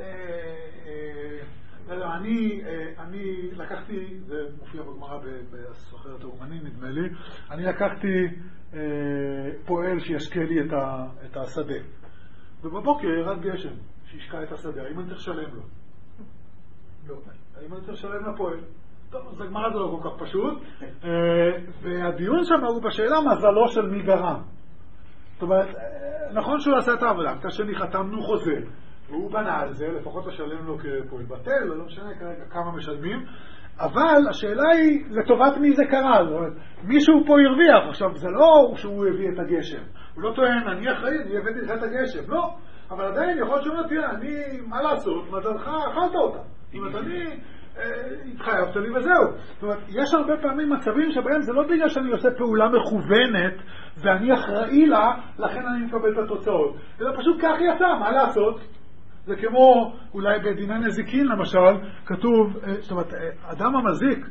אני לקחתי, זה מופיע בגמרא בסוחרת האומני, נדמה לי, אני לקחתי פועל שישקה לי את השדה. ובבוקר ירד גשם שישקע את השדה. האם אני צריך לשלם לו? לא. האם אני צריך לשלם לפועל? טוב, אז הגמרא זה לא כל כך פשוט. והדיון שם הוא בשאלה מזלו של מי גרם. זאת אומרת, נכון שהוא עשה את העבודה, מצד שני חתמנו חוזה, והוא בנה על זה, לפחות לשלם לו כפועל בטל, לא משנה כרגע כמה משלמים, אבל השאלה היא לטובת מי זה קרה, זאת אומרת, מישהו פה הרוויח, עכשיו זה לא שהוא הביא את הגשם, הוא לא טוען, אני אחראי, אני הבאתי לך את הגשם, לא, אבל עדיין יכול שהוא תראה, אני, מה לעשות, מזלך, אכלת אותה, זאת אומרת, אני התחייבת לי וזהו. זאת אומרת, יש הרבה פעמים מצבים שבהם זה לא בגלל שאני עושה פעולה מכוונת ואני אחראי לה, לכן אני מקבל את התוצאות. אלא פשוט כך יצא, מה לעשות? זה כמו אולי בדיני נזיקין למשל, כתוב, זאת אומרת, אדם המזיק,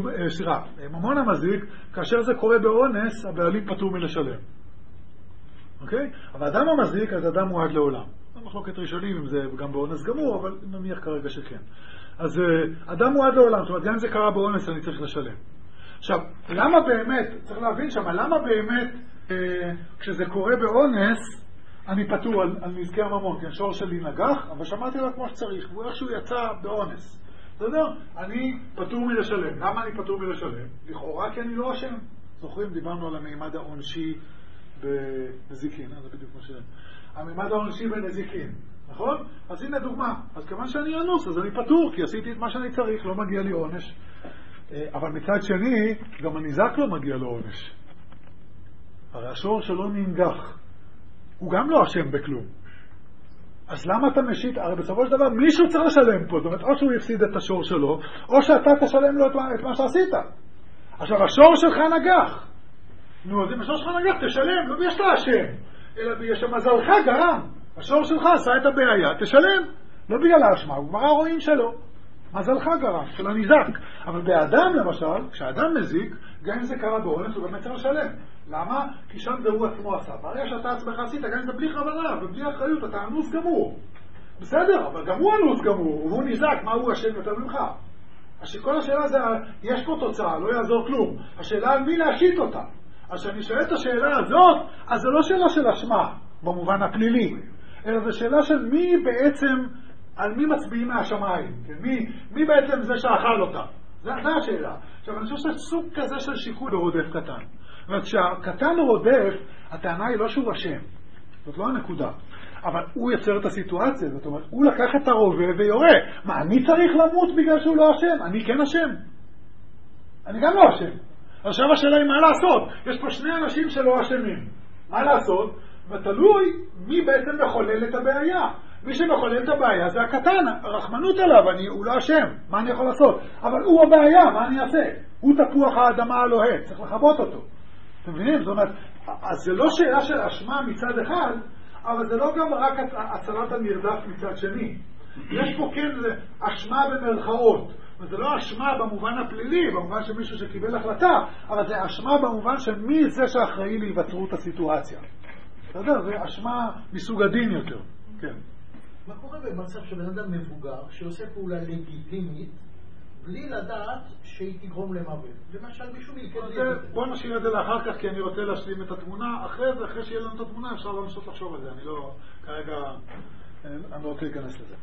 ממון המזיק, כאשר זה קורה באונס, הבעלים פטור מלשלם. אוקיי? אבל אדם המזיק, אז אדם מועד לעולם. מחלוקת ראשונים אם זה גם באונס גמור, אבל נניח כרגע שכן. אז אדם מועד לעולם, זאת אומרת, גם אם זה קרה באונס אני צריך לשלם. עכשיו, למה באמת, צריך להבין שם, למה באמת כשזה קורה באונס אני פטור על נזקי הממון, כי השור שלי נגח, אבל שמעתי לה כמו שצריך, והוא איכשהו יצא באונס. אתה יודע, אני פטור מלשלם. למה אני פטור מלשלם? לכאורה כי אני לא אשם. זוכרים, דיברנו על המימד העונשי בנזיקין, זה בדיוק מה ש... המימד העונשי בנזיקין, נכון? אז הנה דוגמה. אז כיוון שאני אנוס, אז אני פטור, כי עשיתי את מה שאני צריך, לא מגיע לי עונש. אבל מצד שני, גם הניזק לא מגיע לו עונש. הרי השור שלו ננגח. הוא גם לא אשם בכלום. אז למה אתה משית? הרי בסופו של דבר מישהו צריך לשלם פה. זאת אומרת, או שהוא יפסיד את השור שלו, או שאתה תשלם לו את מה שעשית. עכשיו, השור שלך נגח. נו, אז אם השור שלך נגח, תשלם. לא בגלל שאתה אשם, אלא בגלל שמזלך גרם. השור שלך עשה את הבעיה, תשלם. לא בגלל האשמה, הוא כבר הרואים שלו. מזלך גרם, של הניזק. אבל באדם למשל, כשאדם מזיק, גם אם זה קרה באונס, הוא באמת צריך לשלם. למה? כי שם זה הוא עצמו עשה. הרי שאתה עצמך עשית, גם אם זה בלי חברה ובלי אחריות, אתה אנוס גמור. בסדר, אבל גם הוא אנוס גמור, והוא ניזק, מה הוא אשם יותר ממך? כל השאלה זה, יש פה תוצאה, לא יעזור כלום. השאלה על מי להשית אותה. אז כשאני שואל את השאלה הזאת, אז זה לא שאלה של אשמה, במובן הפלילי, אלא זה שאלה של מי בעצם, על מי מצביעים מהשמיים, כן? מי בעצם זה שאכל אותה. זה השאלה. עכשיו, אני חושב שסוג כזה של שיקול רודף קטן. זאת אומרת, כשהקטן רודף, הטענה היא לא שהוא אשם. זאת לא הנקודה. אבל הוא יצר את הסיטואציה. זאת אומרת, הוא לקח את הרובה ויורה. מה, אני צריך למות בגלל שהוא לא אשם? אני כן אשם. אני גם לא אשם. עכשיו השאלה היא מה לעשות. יש פה שני אנשים שלא אשמים. מה לעשות? ותלוי מי בעצם מחולל את הבעיה. מי שמחולל את הבעיה זה הקטן, הרחמנות עליו, הוא לא אשם, מה אני יכול לעשות? אבל הוא הבעיה, מה אני אעשה? הוא תפוח האדמה הלוהט, צריך לחבות אותו. אתם מבינים? זאת אומרת, אז זה לא שאלה של אשמה מצד אחד, אבל זה לא גם רק הצלת הנרדף מצד שני. יש פה כן אשמה במרכאות, וזה לא אשמה במובן הפלילי, במובן של מישהו שקיבל החלטה, אבל זה אשמה במובן של מי זה שאחראי להיווצרות הסיטואציה. אתה יודע, זה אשמה מסוג הדין יותר. כן. מה קורה במצב שבן אדם מבוגר שעושה פעולה לגיטימית בלי לדעת שהיא תגרום למוות? למשל מישהו בוא נשאיר את זה לאחר כך, כי אני רוצה להשלים את התמונה. אחרי שיהיה לנו את התמונה אפשר לנסות לחשוב על זה. אני לא, כרגע אני לא רוצה להיכנס לזה.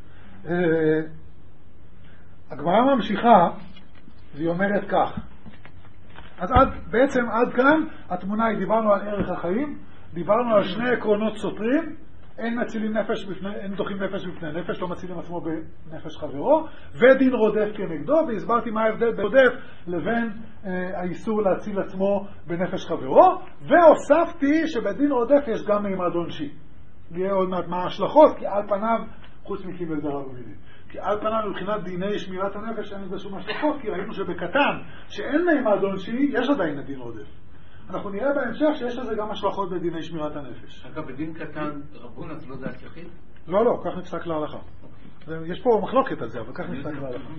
הגמרא ממשיכה והיא אומרת כך. אז בעצם עד כאן התמונה היא, דיברנו על ערך החיים, דיברנו על שני עקרונות סותרים, אין מצילים נפש בפני, אין דוחים נפש בפני נפש, לא מצילים עצמו בנפש חברו, ודין רודף כנגדו, והסברתי מה ההבדל בין רודף לבין האיסור להציל עצמו בנפש חברו, והוספתי שבדין רודף יש גם מימד עונשי. נראה עוד מעט מה ההשלכות, כי על פניו, חוץ מקיבל דרב ומילים, כי על פניו מבחינת דיני שמירת הנפש אין לזה שום השלכות, כי ראינו שבקטן שאין מימד עונשי, יש עדיין הדין רודף. אנחנו נראה בהמשך שיש לזה גם השלכות בדיני שמירת הנפש. אגב, בדין קטן רבון, אז לא דעת יחיד? לא, כך נפסק להלכה. יש פה מחלוקת על זה, אבל כך נפסק להלכה.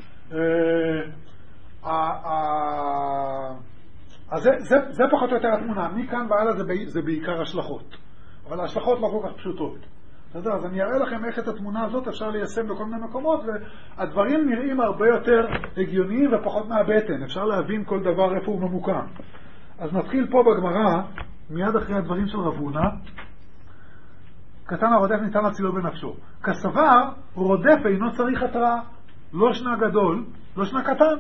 אז זה פחות או יותר התמונה. מכאן והלאה זה בעיקר השלכות. אבל ההשלכות לא כל כך פשוטות. אז אני אראה לכם איך את התמונה הזאת אפשר ליישם בכל מיני מקומות, והדברים נראים הרבה יותר הגיוניים ופחות מהבטן. אפשר להבין כל דבר איפה הוא ממוקם. אז נתחיל פה בגמרא, מיד אחרי הדברים של רב הונא. קטן הרודף ניתן להצילו בנפשו. כסבר, רודף אינו צריך התראה. לא שנה גדול, לא שנה קטן.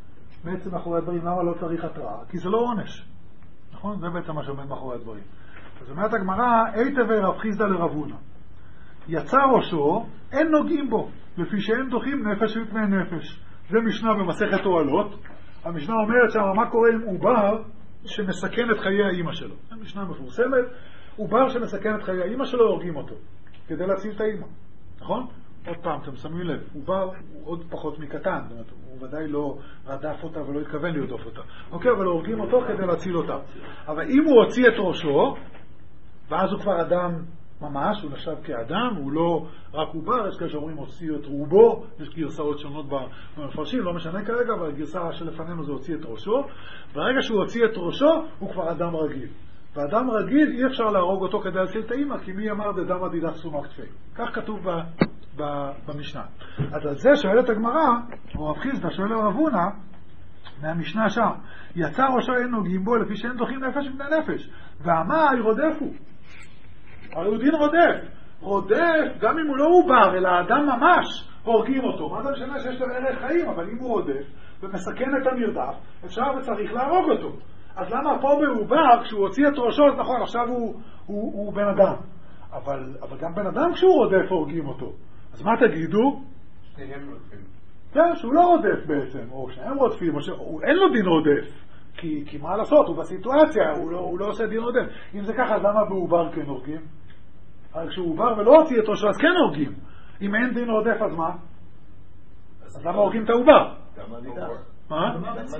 בעצם מאחורי הדברים, למה לא צריך התראה? כי זה לא עונש. נכון? זה בעצם מה שעומד מאחורי הדברים. אז אומרת הגמרא, היטב רב חיסדא לרב הונא. יצא ראשו, אין נוגעים בו, לפי שאין דוחים נפש מפני נפש. זה משנה במסכת אוהלות. המשנה אומרת שם, מה קורה עם עובר שמסכן את חיי האמא שלו? זו משנה מפורסמת. עובר שמסכן את חיי האמא שלו, הורגים אותו, כדי להציל את האמא. נכון? עוד פעם, אתם שמים לב, עובר הוא עוד פחות מקטן, זאת אומרת, הוא ודאי לא רדף אותה ולא התכוון לרדוף אותה. אוקיי, אבל הורגים אותו כדי להציל אותה. אבל אם הוא הוציא את ראשו, ואז הוא כבר אדם ממש, הוא נחשב כאדם, הוא לא רק עובר, יש כאלה שאומרים הוציא את רובו, יש גרסאות שונות במפרשים, לא משנה כרגע, אבל הגרסה שלפנינו זה הוציא את ראשו. ברגע שהוא הוציא את ראשו, הוא כבר אדם רגיל. ואדם רגיל אי אפשר להרוג אותו כדי להציל את האמא, כי מי אמר דדמא דידך סומא כתפי. כך כתוב במשנה. אז על זה שואלת הגמרא, או רב חיסדא שואל לרב הונא, מהמשנה שם, יצא ראשו אין נוגעים בו לפי שאין דוחים נפש מפני נפש. והמאי רודף הוא. הרי הוא דין רודף. רודף, גם אם הוא לא עובר, אלא האדם ממש, הורגים אותו. מה זה משנה שיש לו ערך חיים, אבל אם הוא רודף ומסכן את המרדף, אפשר וצריך להרוג אותו. אז למה פה בעובר, כשהוא הוציא את ראשו, אז נכון, עכשיו הוא בן אדם. אבל גם בן אדם כשהוא רודף, הורגים אותו. אז מה תגידו? שניהם רודפים. כן, שהוא לא רודף בעצם, או שניהם רודפים, או אין לו דין רודף. כי מה לעשות, הוא בסיטואציה, הוא לא עושה דין רודף. אם זה ככה, אז למה בעובר כן הורגים? הרי כשהוא עובר ולא הוציא את ראשו, אז כן הורגים. אם אין דין רודף, אז מה? אז למה הורגים את העובר? מה?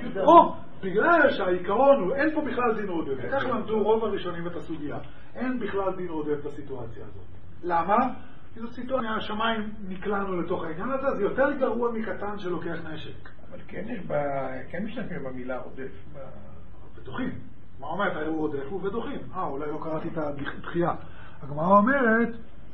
בגלל שהעיקרון הוא, אין פה בכלל דין רודף. כך למדו רוב הראשונים את הסוגיה. אין בכלל דין רודף בסיטואציה הזאת. למה? כי זאת סיטואציה, השמיים נקלענו לתוך העניין הזה, זה יותר גרוע מקטן שלוקח נשק. אבל כן משתמשים במילה רודף. בטוחים. מה אומרת? הוא רודף, הוא בטוחים. אולי לא קראתי את הדחייה. הגמרא אומרת,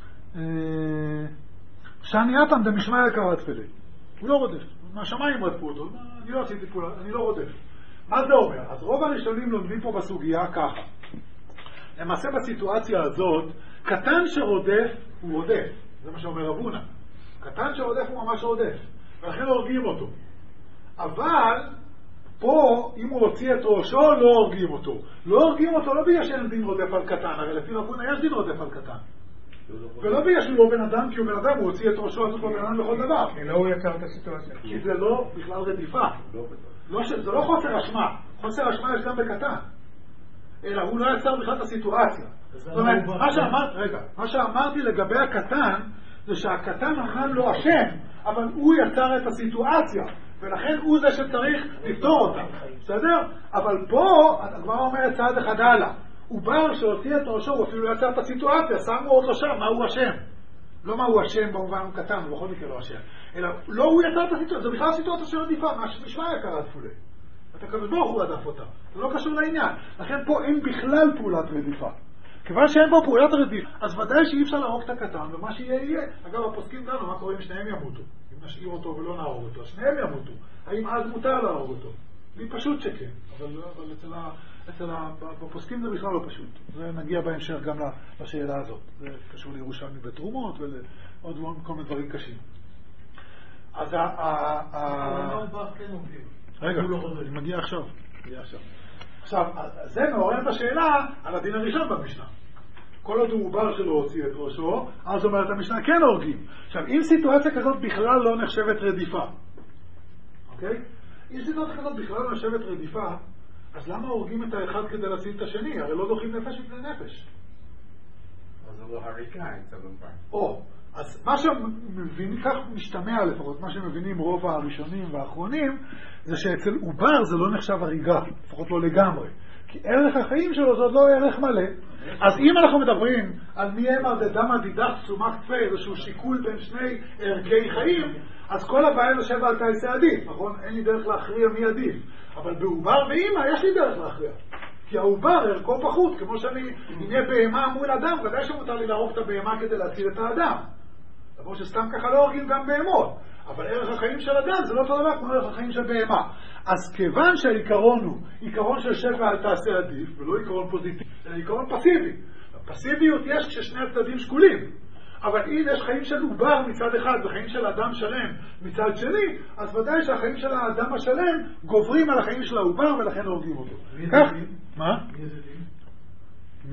שענייתם דמשמיא קראת פלא. הוא לא רודף. מהשמיים רדפו אותו. אני לא עשיתי פעולה, אני לא רודף. מה זה אומר? אז רוב הראשונים לומדים פה בסוגיה ככה. למעשה בסיטואציה הזאת, קטן שרודף הוא רודף. זה מה שאומר רב הונא. קטן שרודף הוא ממש רודף. ולכן הורגים אותו. אבל פה, אם הוא הוציא את ראשו, לא הורגים אותו. לא הורגים אותו לא בגלל שאין דין רודף על קטן. הרי לפי רב הונא יש דין רודף על קטן. ולא בגלל שהוא לא בן אדם, כי הוא בן אדם, הוא הוציא את ראשו, אז הוא בן אדם לכל דבר. כי לא הוא יצר את הסיטואציה. כי זה לא בכלל רדיפה. זה לא חוסר אשמה. חוסר אשמה יש גם בקטן. אלא הוא לא יצר בכלל את הסיטואציה. זאת אומרת, מה שאמרתי לגבי הקטן, זה שהקטן אכן לא אשם, אבל הוא יצר את הסיטואציה, ולכן הוא זה שצריך לפתור אותה. בסדר? אבל פה, אתה כבר אומר צעד אחד הלאה. הוא בר שהוציא את ראשו, הוא אפילו יצר את הסיטואציה, שמו אותו שם, מה הוא אשם? לא מה הוא אשם במובן הקטן, הוא בכל מקרה לא אשם. אלא לא הוא יצר את הסיטואציה, זה בכלל הסיטואציה של עדיפה, מה שנשמע יקרה תפולה. אתה כבד בו הוא עדף אותה, זה לא קשור לעניין. לכן פה אין בכלל פעולת רדיפה. כיוון שאין פה פעולת רדיפה, אז ודאי שאי אפשר להרוג את הקטן, ומה שיהיה יהיה. אגב, הפוסקים דנו, מה קורה אם שניהם ימותו? אם נשאיר אותו ולא נהרוג אותו, שניהם ימותו. האם אז מותר להרוג אותו? לי פשוט שכן, אבל בפוסקים זה בכלל לא פשוט. זה נגיע בהמשך גם לשאלה הזאת. זה קשור לירושלמי בתרומות ולעוד כל מיני דברים קשים. אז רגע, אני מגיע עכשיו. עכשיו, זה מעורר את השאלה על הדין הראשון במשנה. כל עוד הוא בר שלא הוציא את ראשו, אז אומרת המשנה כן הורגים. עכשיו, אם סיטואציה כזאת בכלל לא נחשבת רדיפה, אוקיי? אם סיטואציה כזאת בכלל לא נחשבת רדיפה, אז למה הורגים את האחד כדי להציל את השני? הרי לא דוחים נפש מפני נפש. אז זה לא הריקה, אז מה שמבינים, כך משתמע לפחות, מה שמבינים רוב הראשונים והאחרונים, זה שאצל עובר זה לא נחשב הריגה, לפחות לא לגמרי. כי ערך החיים שלו זה עוד לא ערך מלא. אז אם אנחנו מדברים על מי אמר דדמא דידך סומא כתפי, איזשהו שיקול בין שני ערכי חיים, אז כל הבעיה זה שבע על תעשה עדיף, נכון? אין לי דרך להכריע מי עדיף. אבל בעובר ואמא יש לי דרך להכריע. כי העובר ערכו פחות, כמו שאני, אם יהיה בהמה מול אדם, ודאי שמותר לי להרוג את הבהמה כדי להציל את האדם. למרות שסתם ככה לא הורגים גם בהמות. אבל ערך החיים של אדם זה לא אותו דבר כמו ערך החיים של בהמה. אז כיוון שהעיקרון הוא עיקרון של שב ואל תעשה עדיף, ולא עיקרון פוזיטיבי, אלא עיקרון פסיבי. הפסיביות יש כששני הצדדים שקולים. אבל אם יש חיים של עובר מצד אחד וחיים של אדם שלם מצד שני, אז ודאי שהחיים של האדם השלם גוברים על החיים של העובר ולכן הורגים אותו. כך? מה?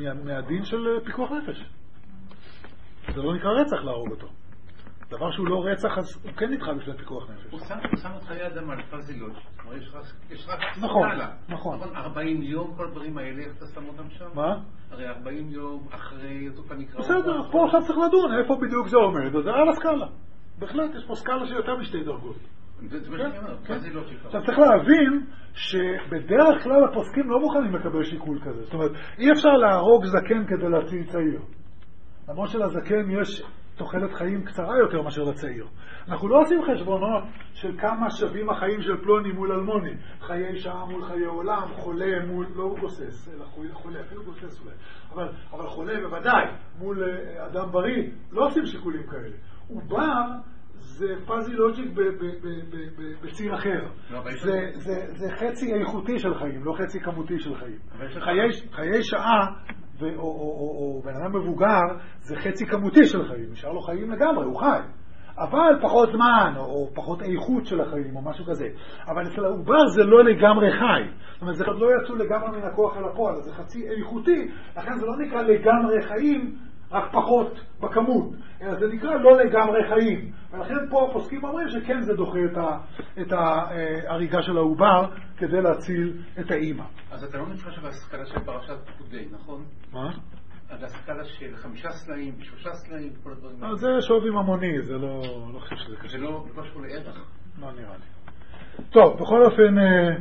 מהדין של פיקוח נפש. זה לא נקרא רצח להרוג אותו. דבר שהוא לא רצח, אז הוא כן נדחה בפני פיקוח נפש. הוא שם את חיי אדם על פזילות. יש רק סקאלה. נכון. 40 יום, כל הדברים האלה, איך אתה שם אותם שם? מה? הרי 40 יום אחרי, זאת הנקרא... בסדר, פה עכשיו צריך לדון, איפה בדיוק זה עומד, זה על הסקאלה. בהחלט, יש פה סקאלה של יותר משתי דרגות. עכשיו צריך להבין שבדרך כלל הפוסקים לא מוכנים לקבל שיקול כזה. זאת אומרת, אי אפשר להרוג זקן כדי להציל צעיר. למרות שלזקן יש תוחלת חיים קצרה יותר מאשר לצעיר. אנחנו לא עושים חשבונות של כמה שווים החיים של פלוני מול אלמוני. חיי שעה מול חיי עולם, חולה מול, לא הוא גוסס, אלא חולה, אפילו גוסס אולי. אבל חולה בוודאי, מול אדם בריא, לא עושים שיקולים כאלה. עובר זה פאזי לוג'יק בציר אחר. זה חצי איכותי של חיים, לא חצי כמותי של חיים. חיי שעה או בן אדם מבוגר זה חצי כמותי של חיים, נשאר לו חיים לגמרי, הוא חי. אבל פחות זמן או פחות איכות של החיים או משהו כזה. אבל אצל העובר זה לא לגמרי חי. זאת אומרת, זה לא יצאו לגמרי מן הכוח אל הפועל, זה חצי איכותי, לכן זה לא נקרא לגמרי חיים, רק פחות בכמות, אלא זה נקרא לא לגמרי חיים. ולכן פה הפוסקים אומרים שכן זה דוחה את ההריגה של העובר כדי להציל את האמא. אז אתה לא נתחשב על הסקאלה של פרשת פקודי, נכון? מה? על הסקאלה של 5 סלעים, 3 סלעים, כל הדברים האלה. זה שווי ממוני, זה לא חושב שזה קשה. זה לא קשור לערך? לא נראה לי. טוב, בכל אופן,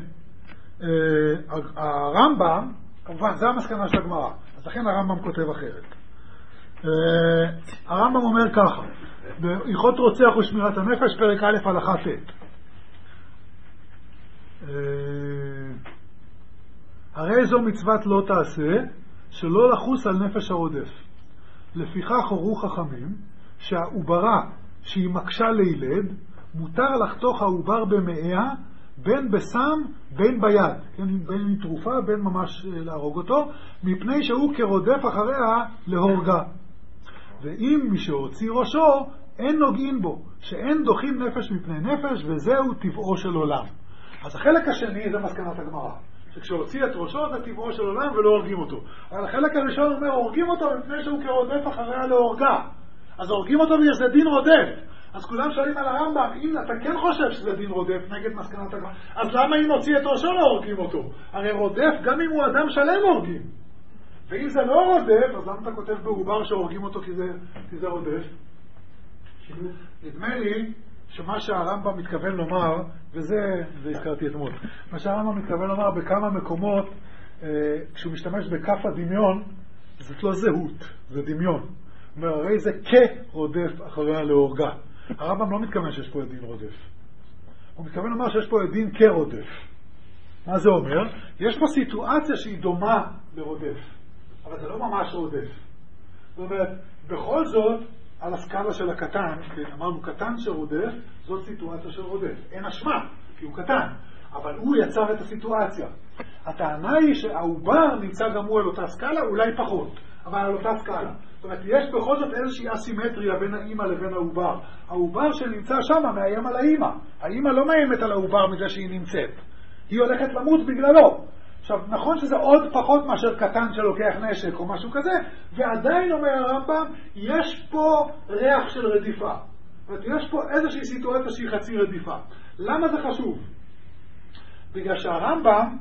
הרמב"ם, כמובן, זה המסקנה של הגמרא, אז לכן הרמב"ם כותב אחרת. הרמב"ם אומר ככה, בהלכות רוצח ושמירת הנפש, פרק א' הלכה ט'. הרי זו מצוות לא תעשה, שלא לחוס על נפש הרודף. לפיכך הורו חכמים שהעוברה שהיא מקשה לילד, מותר לחתוך העובר במאיה, בין בסם בין ביד, בין עם תרופה בין ממש להרוג אותו, מפני שהוא כרודף אחריה להורגה. ואם מי שהוציא ראשו אין נוגעים בו, שאין דוחים נפש מפני נפש, וזהו טבעו של עולם. אז החלק השני זה מסקנת הגמרא, שכשהוציא את ראשו זה טבעו של עולם ולא הורגים אותו. אבל החלק הראשון אומר הורגים אותו מפני שהוא כרודף אחריה להורגה. אז הורגים אותו בגלל שזה דין רודף. אז כולם שואלים על הרמב"ם, אם אתה כן חושב שזה דין רודף נגד מסקנת הגמרא, אז למה אם הוציא את ראשו לא הורגים אותו? הרי רודף גם אם הוא אדם שלם הורגים. ואם זה לא רודף, אז למה אתה כותב בעובר שהורגים אותו כי זה רודף? נדמה לי שמה שהרמב"ם מתכוון לומר, וזה הזכרתי אתמול, מה שהרמב"ם מתכוון לומר בכמה מקומות, כשהוא משתמש בכף הדמיון, זאת לא זהות, זה דמיון. הוא אומר, הרי זה כרודף אחריה להורגה. הרמב"ם לא מתכוון שיש פה דין רודף. הוא מתכוון לומר שיש פה דין כרודף. מה זה אומר? יש פה סיטואציה שהיא דומה לרודף, אבל זה לא ממש רודף. זאת אומרת, בכל זאת, על הסקאלה של הקטן, אמרנו קטן שרודף, זאת סיטואציה של רודף. אין אשמה, כי הוא קטן, אבל הוא יצר את הסיטואציה. הטענה היא שהעובר נמצא גם הוא על אותה סקאלה, אולי פחות, אבל על אותה סקאלה. זאת אומרת, יש בכל זאת איזושהי אסימטריה בין האמא לבין העובר. העובר שנמצא שם מאיים על האמא. האמא לא מאיימת על העובר מזה שהיא נמצאת. היא הולכת למות בגללו. עכשיו, נכון שזה עוד פחות מאשר קטן שלוקח נשק או משהו כזה, ועדיין אומר הרמב"ם, יש פה ריח של רדיפה. זאת אומרת, יש פה איזושהי סיטואציה שהיא חצי רדיפה. למה זה חשוב? בגלל שהרמב"ם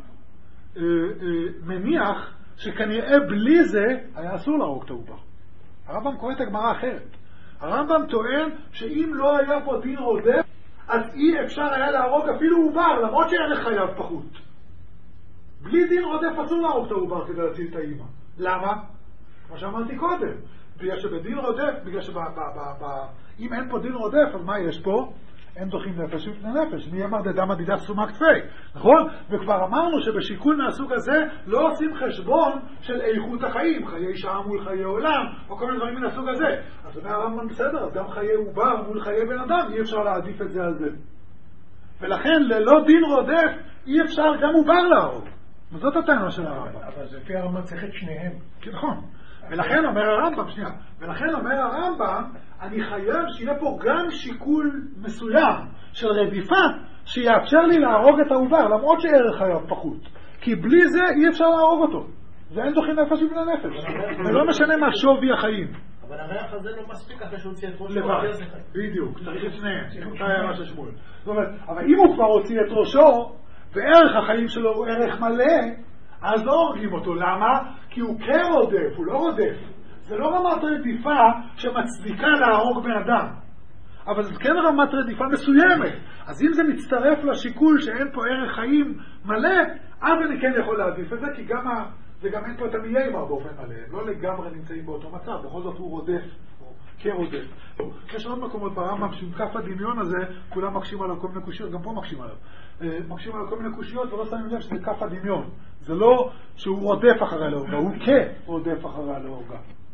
מניח שכנראה בלי זה היה אסור להרוג את העובר. הרמב"ם קורא את הגמרא אחרת. הרמב"ם טוען שאם לא היה פה דין רודף, אז אי אפשר היה להרוג אפילו עובר, למרות שערך חייו פחות. בלי דין רודף אסור להרוג את העובר כדי להציל את האמא. למה? כמו שאמרתי קודם. בגלל שבדין רודף, בגלל אם אין פה דין רודף, אז מה יש פה? אין דוחים נפש מפני נפש. מי אמר דדם מדידה סומק תפי, נכון? וכבר אמרנו שבשיקול מהסוג הזה לא עושים חשבון של איכות החיים, חיי שעה מול חיי עולם, או כל מיני דברים מן הסוג הזה. אז אומר הרמב"ם בסדר, אז גם חיי עובר מול חיי בן אדם, אי אפשר להעדיף את זה על זה. ולכן ללא דין רודף אי אפשר גם עובר להרוג. וזאת הטענה של הרמב"ם. אבל זה לפי הרמב"ם צריך את שניהם. נכון. ולכן אומר הרמב"ם, ולכן אומר הרמב"ם, אני חייב שיהיה פה גם שיקול מסוים של רדיפה, שיאפשר לי להרוג את העובר, למרות שערך חייו פחות. כי בלי זה אי אפשר להרוג אותו. זה אין דוחים נפש מבני נפש. ולא משנה מה שווי החיים. אבל הריח הזה לא מספיק אחרי שהוא הוציא את ראשו. לבד, בדיוק, צריך את שניהם. אותה הערה של שמואל. זאת אומרת, אבל אם הוא כבר הוציא את ראשו, וערך החיים שלו הוא ערך מלא, אז לא הורגים אותו. למה? כי הוא כן רודף, הוא לא רודף. זה לא רמת רדיפה שמצדיקה להרוג בן אדם. אבל זה כן רמת רדיפה מסוימת. אז אם זה מצטרף לשיקול שאין פה ערך חיים מלא, אז אני כן יכול להעדיף את זה, כי גם אין פה את המיימר באופן מלא. לא לגמרי נמצאים באותו מצב. בכל זאת הוא רודף, או כרודף. יש עוד מקומות ברמב"ם שעם כף הדמיון הזה, כולם מקשים עליו כל מיני קושיות, גם פה מקשים עליו. מקשים עליו כל מיני קושיות ולא שמים לב שזה כף הדמיון. זה לא שהוא רודף אחרי להורגה, הוא כרודף אחרי להורגה.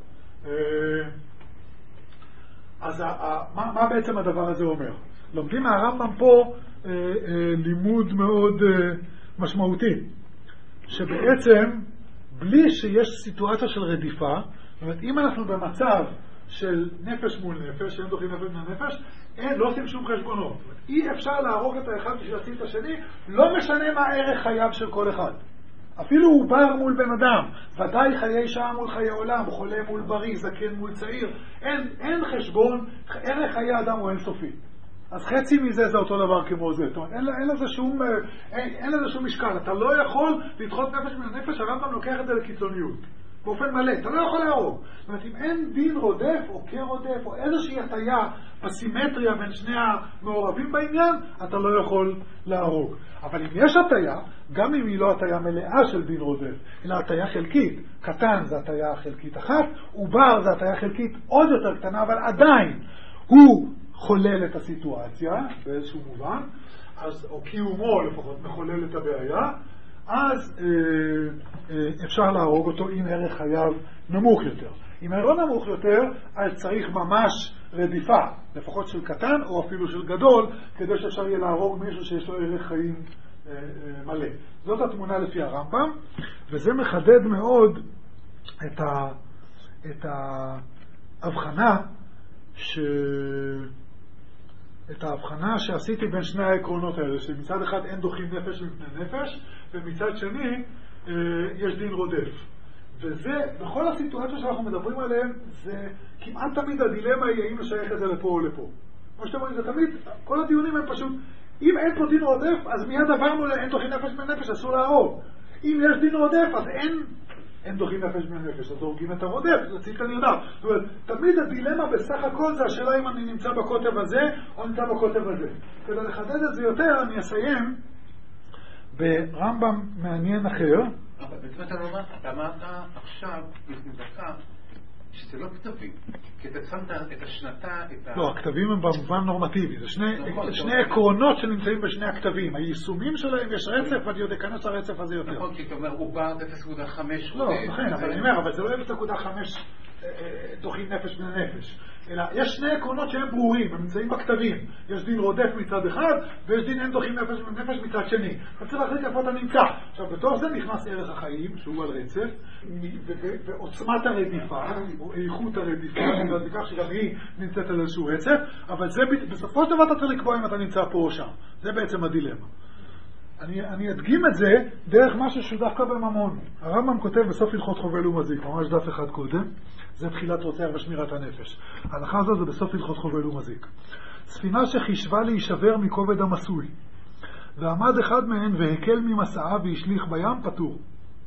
אז מה בעצם הדבר הזה אומר? לומדים מהרמב"ם פה לימוד מאוד משמעותי, שבעצם בלי שיש סיטואציה של רדיפה, זאת אומרת, אם אנחנו במצב של נפש מול נפש, שאין דוחים נפש מול נפש, לא עושים שום חשבונות. אי אפשר להרוג את האחד בשביל להציל את השני, לא משנה מה ערך חייו של כל אחד. אפילו הוא בר מול בן אדם, ודאי חיי שעה מול חיי עולם, חולה מול בריא, זקן מול צעיר, אין חשבון, ערך חיי אדם הוא אינסופי. אז חצי מזה זה אותו דבר כמו זה. זאת אומרת, אין לזה שום משקל. אתה לא יכול לדחות נפש מן הנפש, הרמב"ם לוקח את זה לקיצוניות. באופן מלא, אתה לא יכול להרוג. זאת אומרת, אם אין דין רודף או כרודף או איזושהי הטיה בסימטריה בין שני המעורבים בעניין, אתה לא יכול להרוג. אבל אם יש הטיה, גם אם היא לא הטיה מלאה של דין רודף, אלא הטיה חלקית, קטן זה הטיה חלקית אחת, עובר זה הטיה חלקית עוד יותר קטנה, אבל עדיין הוא חולל את הסיטואציה באיזשהו מובן, או קיומו לפחות מחולל את הבעיה, אז אפשר להרוג אותו אם ערך חייו נמוך יותר. אם ערך נמוך יותר, אז צריך ממש רדיפה, לפחות של קטן או אפילו של גדול, כדי שאפשר יהיה להרוג מישהו שיש לו ערך חיים מלא. זאת התמונה לפי הרמב"ם, וזה מחדד מאוד את ההבחנה את ההבחנה שעשיתי בין שני העקרונות האלה, שמצד אחד אין דוחים נפש מפני נפש, ומצד שני יש דין רודף. וזה, בכל הסיטואציות שאנחנו מדברים עליהן, זה כמעט תמיד הדילמה היא האם לשייך את זה לפה או לפה. כמו שאתם אומרים, זה תמיד, כל הדיונים הם פשוט, אם אין פה דין רודף, אז מיד עברנו לאין דוחים נפש מפני נפש, אסור להרוג. אם יש דין רודף, אז אין דוחים נפש מפני נפש, אז הורגים את הרודף, זה ציל כאן ירדם. זאת אומרת, תמיד הדילמה בסך הכל זה השאלה אם אני נמצא בקוטב הזה או נמצא בקוטב הזה. כדי לחדד את זה יותר, אני אסיים ברמב"ם מעניין אחר. אבל באמת אתה אמרת עכשיו, בדקה, שזה לא כתבים, כי אתה שמת את השנתה, לא, הכתבים הם במובן נורמטיבי, זה שני עקרונות שנמצאים בשני הכתבים, היישומים שלהם יש רצף, ואני יודע, כנס הרצף הזה יותר. נכון, כי אתה אומר, הוא בא 0.5. לא, נכון, אבל אני אומר, אבל זה לא 0.5 דוחים נפש מן הנפש, אלא יש שני עקרונות שהם ברורים, הם נמצאים בכתבים. יש דין רודף מצד אחד, ויש דין אין דוחים נפש מן נפש מצד שני. אתה צריך להחליט איפה אתה נמצא. עכשיו, בתוך זה נכנס ערך החיים, שהוא על רצף, ועוצמת הרדיפה, או איכות הרדיפה, בכך שגם היא נמצאת על איזשהו רצף, אבל זה, בסופו של דבר אתה צריך לקבוע אם אתה נמצא פה או שם. זה בעצם הדילמה. אני אדגים את זה דרך משהו שהוא דווקא בממון. הרמב"ם כותב בסוף הלכות חובל ומזיק, ממש דף אחד קודם, זה תחילת רוצח ושמירת הנפש. ההלכה הזאת זה בסוף הלכות חובל ומזיק. ספינה שחישבה להישבר מכובד המסלול, ועמד אחד מהן והקל ממסעה והשליך בים, פטור.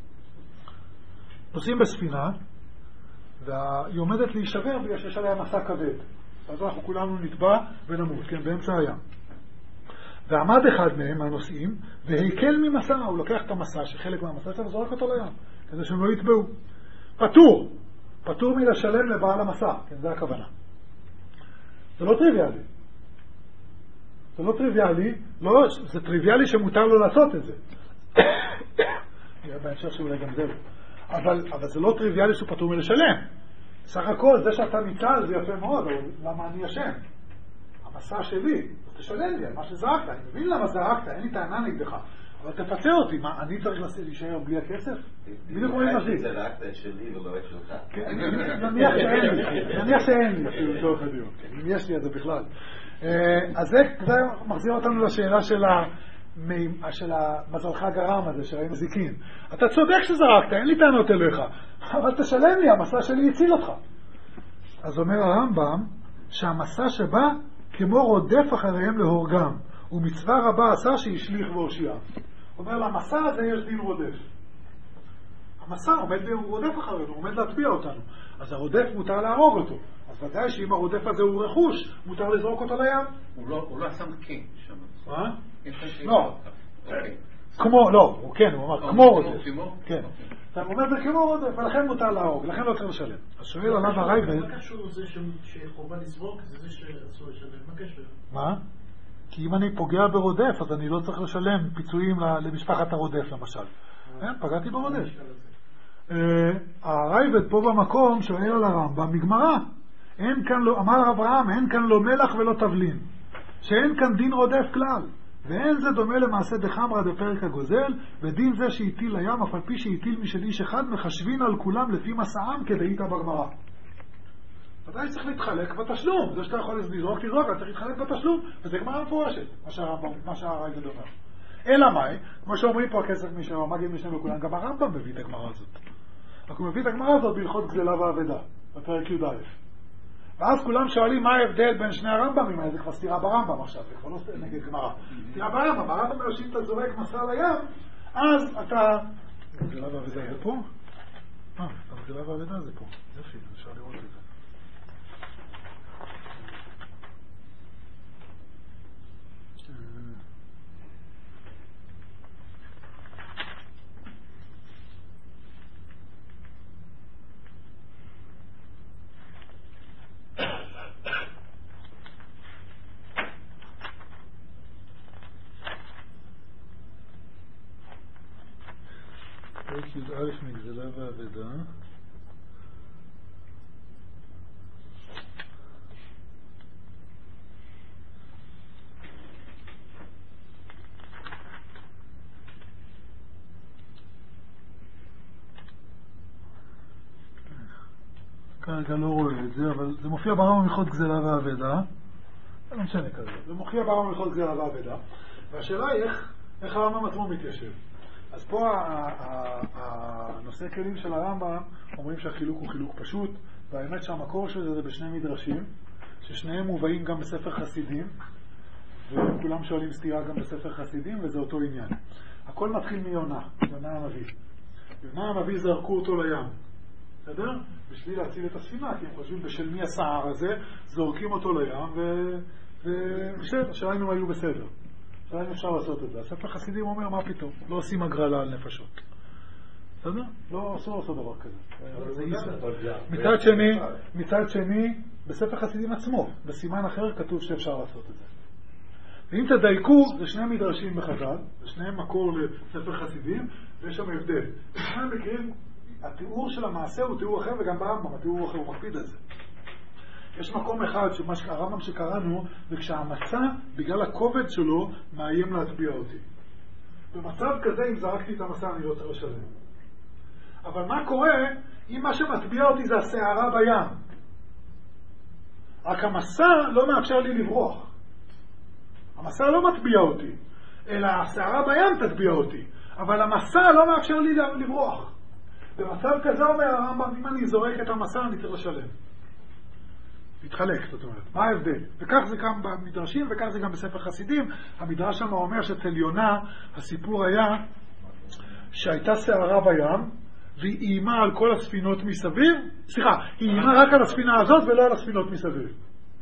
נוסעים בספינה, והיא עומדת להישבר ויש עליה מסע כבד. אז אנחנו כולנו נטבע ונמות, כן, באמצע הים. ועמד אחד מהם, מהנוסעים, והקל ממסע, הוא לוקח את המסע, שחלק מהמסע שלו וזורק אותו לים, כדי שהם לא יטבעו. פטור. פטור מלשלם לבעל המסע, כן, זה הכוונה. זה לא טריוויאלי. זה לא טריוויאלי, לא, זה טריוויאלי שמותר לו לעשות את זה. בהמשך שאולי גם זה. אבל זה לא טריוויאלי שהוא פטור מלשלם. סך הכל, זה שאתה ניצל זה יפה מאוד, אבל למה אני אשם? המסע שלי, תשלם לי על מה שזרקת, אני מבין למה זרקת, אין לי טענה נגדך, אבל תפצה אותי, מה, אני צריך להישאר בלי הכסף? בדיוק כמו עם זה. זרקת את שלי ולא את שלך. נניח שאין לי, אפילו לצורך הדיון, אם יש לי את זה בכלל. אז זה מחזיר אותנו לשאלה של של המזלך גרם הזה, שראינו זיקין. אתה צודק שזרקת, אין לי טענות אליך, אבל תשלם לי, המסע שלי הציל אותך. אז אומר הרמב"ם, שהמסע שבא כמו רודף אחריהם להורגם, ומצווה רבה עשה שישליך והושיע. אומר, למסע הזה יש דין רודף. המסע הוא רודף אחרינו, הוא עומד להטביע אותנו. אז הרודף מותר להרוג אותו. אז ודאי שאם הרודף הזה הוא רכוש, מותר לזרוק אותו לים. הוא לא עשה מקי שם. מה? לא. כמו, לא, כן, הוא אמר, כמו רודף. כן. אתה אומר זה כמו רודף, ולכן מותר להרוג, לכן לא צריך לשלם. אז שואל עליו הרייבד... מה קשור זה שחובה לזרוק, זה שאסור לשלם? מה קשור? מה? כי אם אני פוגע ברודף, אז אני לא צריך לשלם פיצויים למשפחת הרודף, למשל. פגעתי ברודף. הרייבד פה במקום שואל על הרמב"ם בגמרא. אמר אברהם, אין כאן לא מלח ולא תבלין. שאין כאן דין רודף כלל. ואין זה דומה למעשה דחמרא בפרק הגוזל, ודין זה שהטיל לים, אף על פי שהטיל משל איש אחד, מחשבין על כולם לפי מסעם כדאית בגמרא. ודאי צריך להתחלק בתשלום. זה שאתה יכול לזרוק, תזרוק, אתה צריך להתחלק בתשלום. וזה גמרא מפורשת, מה שהרייבד אומר. אלא מאי, כמו שאומרים פה הכסף משם, המגיד משם לכולם, גם הרמב"ם מביא את הגמרא הזאת. רק הוא מביא את הגמרא הזאת בהלכות גזלה ואבדה, בפרק י"א. ואז כולם שואלים מה ההבדל בין שני הרמב"מים, זה כבר סתירה ברמב"ם עכשיו, זה כבר לא נגד גמרא. סתירה ברמב"ם, הרמב"ם אומר שאם אתה זורק מסע לים, אז אתה... גזלה ואבדה זה פה? גזלה ואבדה זה פה. יופי, אפשר לראות את זה. פרק י"א מגזלה ואבדה. כרגע לא רואה את זה, אבל זה מופיע ברמב"ם הלכות גזלה ואבדה. לא משנה כרגע. זה מופיע ברמב"ם הלכות גזלה ואבדה. והשאלה היא איך הרמב"ם עצמו מתיישב. אז פה הנושא כלים של הרמב"ם אומרים שהחילוק הוא חילוק פשוט, והאמת שהמקור של זה בשני מדרשים, ששניהם מובאים גם בספר חסידים, וכולם שואלים סתירה גם בספר חסידים, וזה אותו עניין. הכל מתחיל מיונה, יונה הנביא. יונה הנביא זרקו אותו לים. בסדר? בשביל להציל את הספינה, כי הם חושבים בשל מי הסער הזה, זורקים אותו לים, ובסדר, שלנו היו בסדר. שלנו אפשר לעשות את זה. הספר חסידים אומר, מה פתאום? לא עושים הגרלה על נפשות. בסדר? לא, אסור לעשות דבר כזה. מצד שני, בספר חסידים עצמו, בסימן אחר כתוב שאפשר לעשות את זה. ואם תדייקו, זה שני מדרשים בחז"ל, זה שניהם מקור לספר חסידים, ויש שם הבדל. בשני המקרים, התיאור של המעשה הוא תיאור אחר, וגם ברמב"ם התיאור אחר, הוא מקפיד על זה. יש מקום אחד שהרמב"ם שקראנו, וכשהמצא, בגלל הכובד שלו, מאיים להטביע אותי. במצב כזה, אם זרקתי את המסע, אני לא צריך לשלם. אבל מה קורה אם מה שמטביע אותי זה השערה בים? רק המסע לא מאפשר לי לברוח. המסע לא מטביע אותי, אלא השערה בים תטביע אותי. אבל המסע לא מאפשר לי לברוח. במצב כזה אומר הרמב"ם, אם אני זורק את המסע, אני צריך לשלם. להתחלק, זאת אומרת. מה ההבדל? וכך זה גם במדרשים, וכך זה גם בספר חסידים. המדרש שם אומר שאצל יונה, הסיפור היה שהייתה שערה בים, והיא איימה על כל הספינות מסביב. סליחה, היא איימה רק על הספינה הזאת ולא על הספינות מסביב.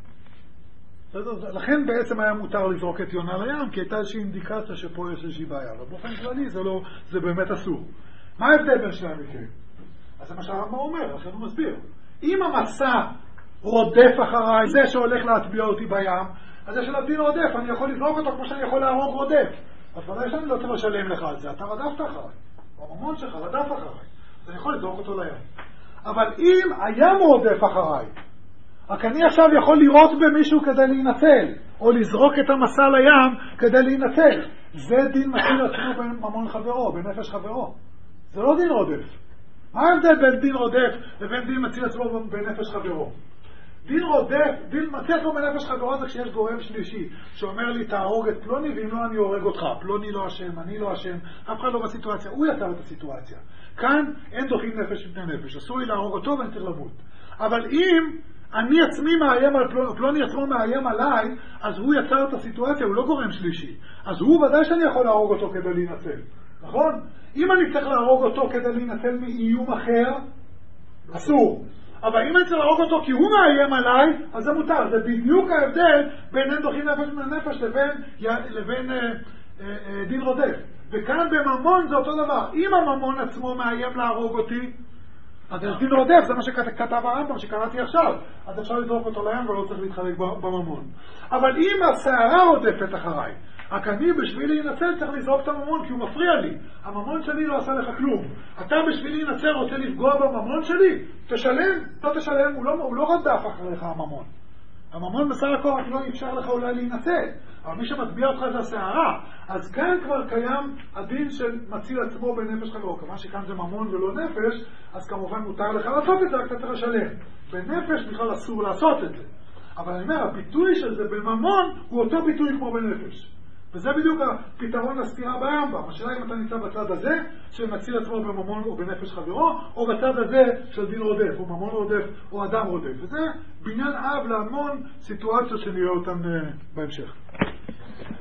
לכן בעצם היה מותר לזרוק את יונה לים, כי הייתה איזושהי אינדיקציה שפה יש איזושהי בעיה. אבל באופן כללי זה באמת אסור. מה ההבדל בין שני המקרים? אז זה מה שהרמב"ם אומר, לכן הוא מסביר. אם המסע רודף אחריי, זה שהולך להטביע אותי בים, אז יש עליו דין רודף, אני יכול לזרוק אותו כמו שאני יכול להרוג רודף. אז ודאי שאני לא צריך לשלם לך על זה, אתה רדפת אחריי. הממון שלך רדף אחריי. אז אני יכול לזרוק אותו לים. אבל אם הים רודף אחריי, רק אני עכשיו יכול לירות במישהו כדי להינצל, או לזרוק את המסע לים כדי להינצל. זה דין מציל עצמו בממון חברו, בנפש חברו. זה לא דין רודף. מה ההבדל בין דין רודף לבין דין מציל עצמו בנפש חברו? דין רודף, דין מצאת לו בנפש חברו זה כשיש גורם שלישי שאומר לי תהרוג את פלוני ואם לא אני הורג אותך. פלוני לא אשם, אני לא אשם, אף אחד לא בסיטואציה, הוא יצר את הסיטואציה. כאן אין דוחים נפש מפני נפש, אסור לי להרוג אותו ואני צריך למות. אבל אם אני עצמי מאיים על פלוני עצמו מאיים עליי, אז הוא יצר את הסיטואציה, הוא לא גורם שלישי. אז הוא ודאי שאני יכול להרוג אותו כדי להינצל. נכון? אם אני צריך להרוג אותו כדי להינצל מאיום אחר, אסור. אבל אם אני צריך להרוג אותו כי הוא מאיים עליי, אז זה מותר. זה בדיוק ההבדל בין אין דוחים נפש מנפש לבין דין רודף. וכאן בממון זה אותו דבר. אם הממון עצמו מאיים להרוג אותי, אז יש דין רודף, זה מה שכתב הרמב"ם שקראתי עכשיו. אז אפשר לזרוק אותו לים ולא צריך להתחלק בממון. אבל אם הסערה רודפת אחריי, רק אני בשביל להינצל צריך לזרוק את הממון כי הוא מפריע לי. הממון שלי לא עשה לך כלום. אתה בשביל להינצל רוצה לפגוע בממון שלי? תשלם, לא תשלם, הוא לא רדף אחריך הממון. הממון בסך הכל רק לא אפשר לך אולי להינצל. אבל מי שמצביע אותך זה הסערה. אז כאן כבר קיים הדין של מציל עצמו בנפש חברו. כמה שכאן זה ממון ולא נפש, אז כמובן מותר לך לעשות את זה, רק אתה צריך לשלם. בנפש בכלל אסור לעשות את זה. אבל אני אומר, הביטוי של זה בממון הוא אותו ביטוי כמו בנפש. וזה בדיוק הפתרון לסתירה ברמב"ם. השאלה אם אתה נמצא בצד הזה שמציל עצמו בממון או בנפש חברו, או בצד הזה של דין רודף, או ממון רודף, או אדם רודף. וזה בניין אב להמון סיטואציות שנראה אותן בהמשך.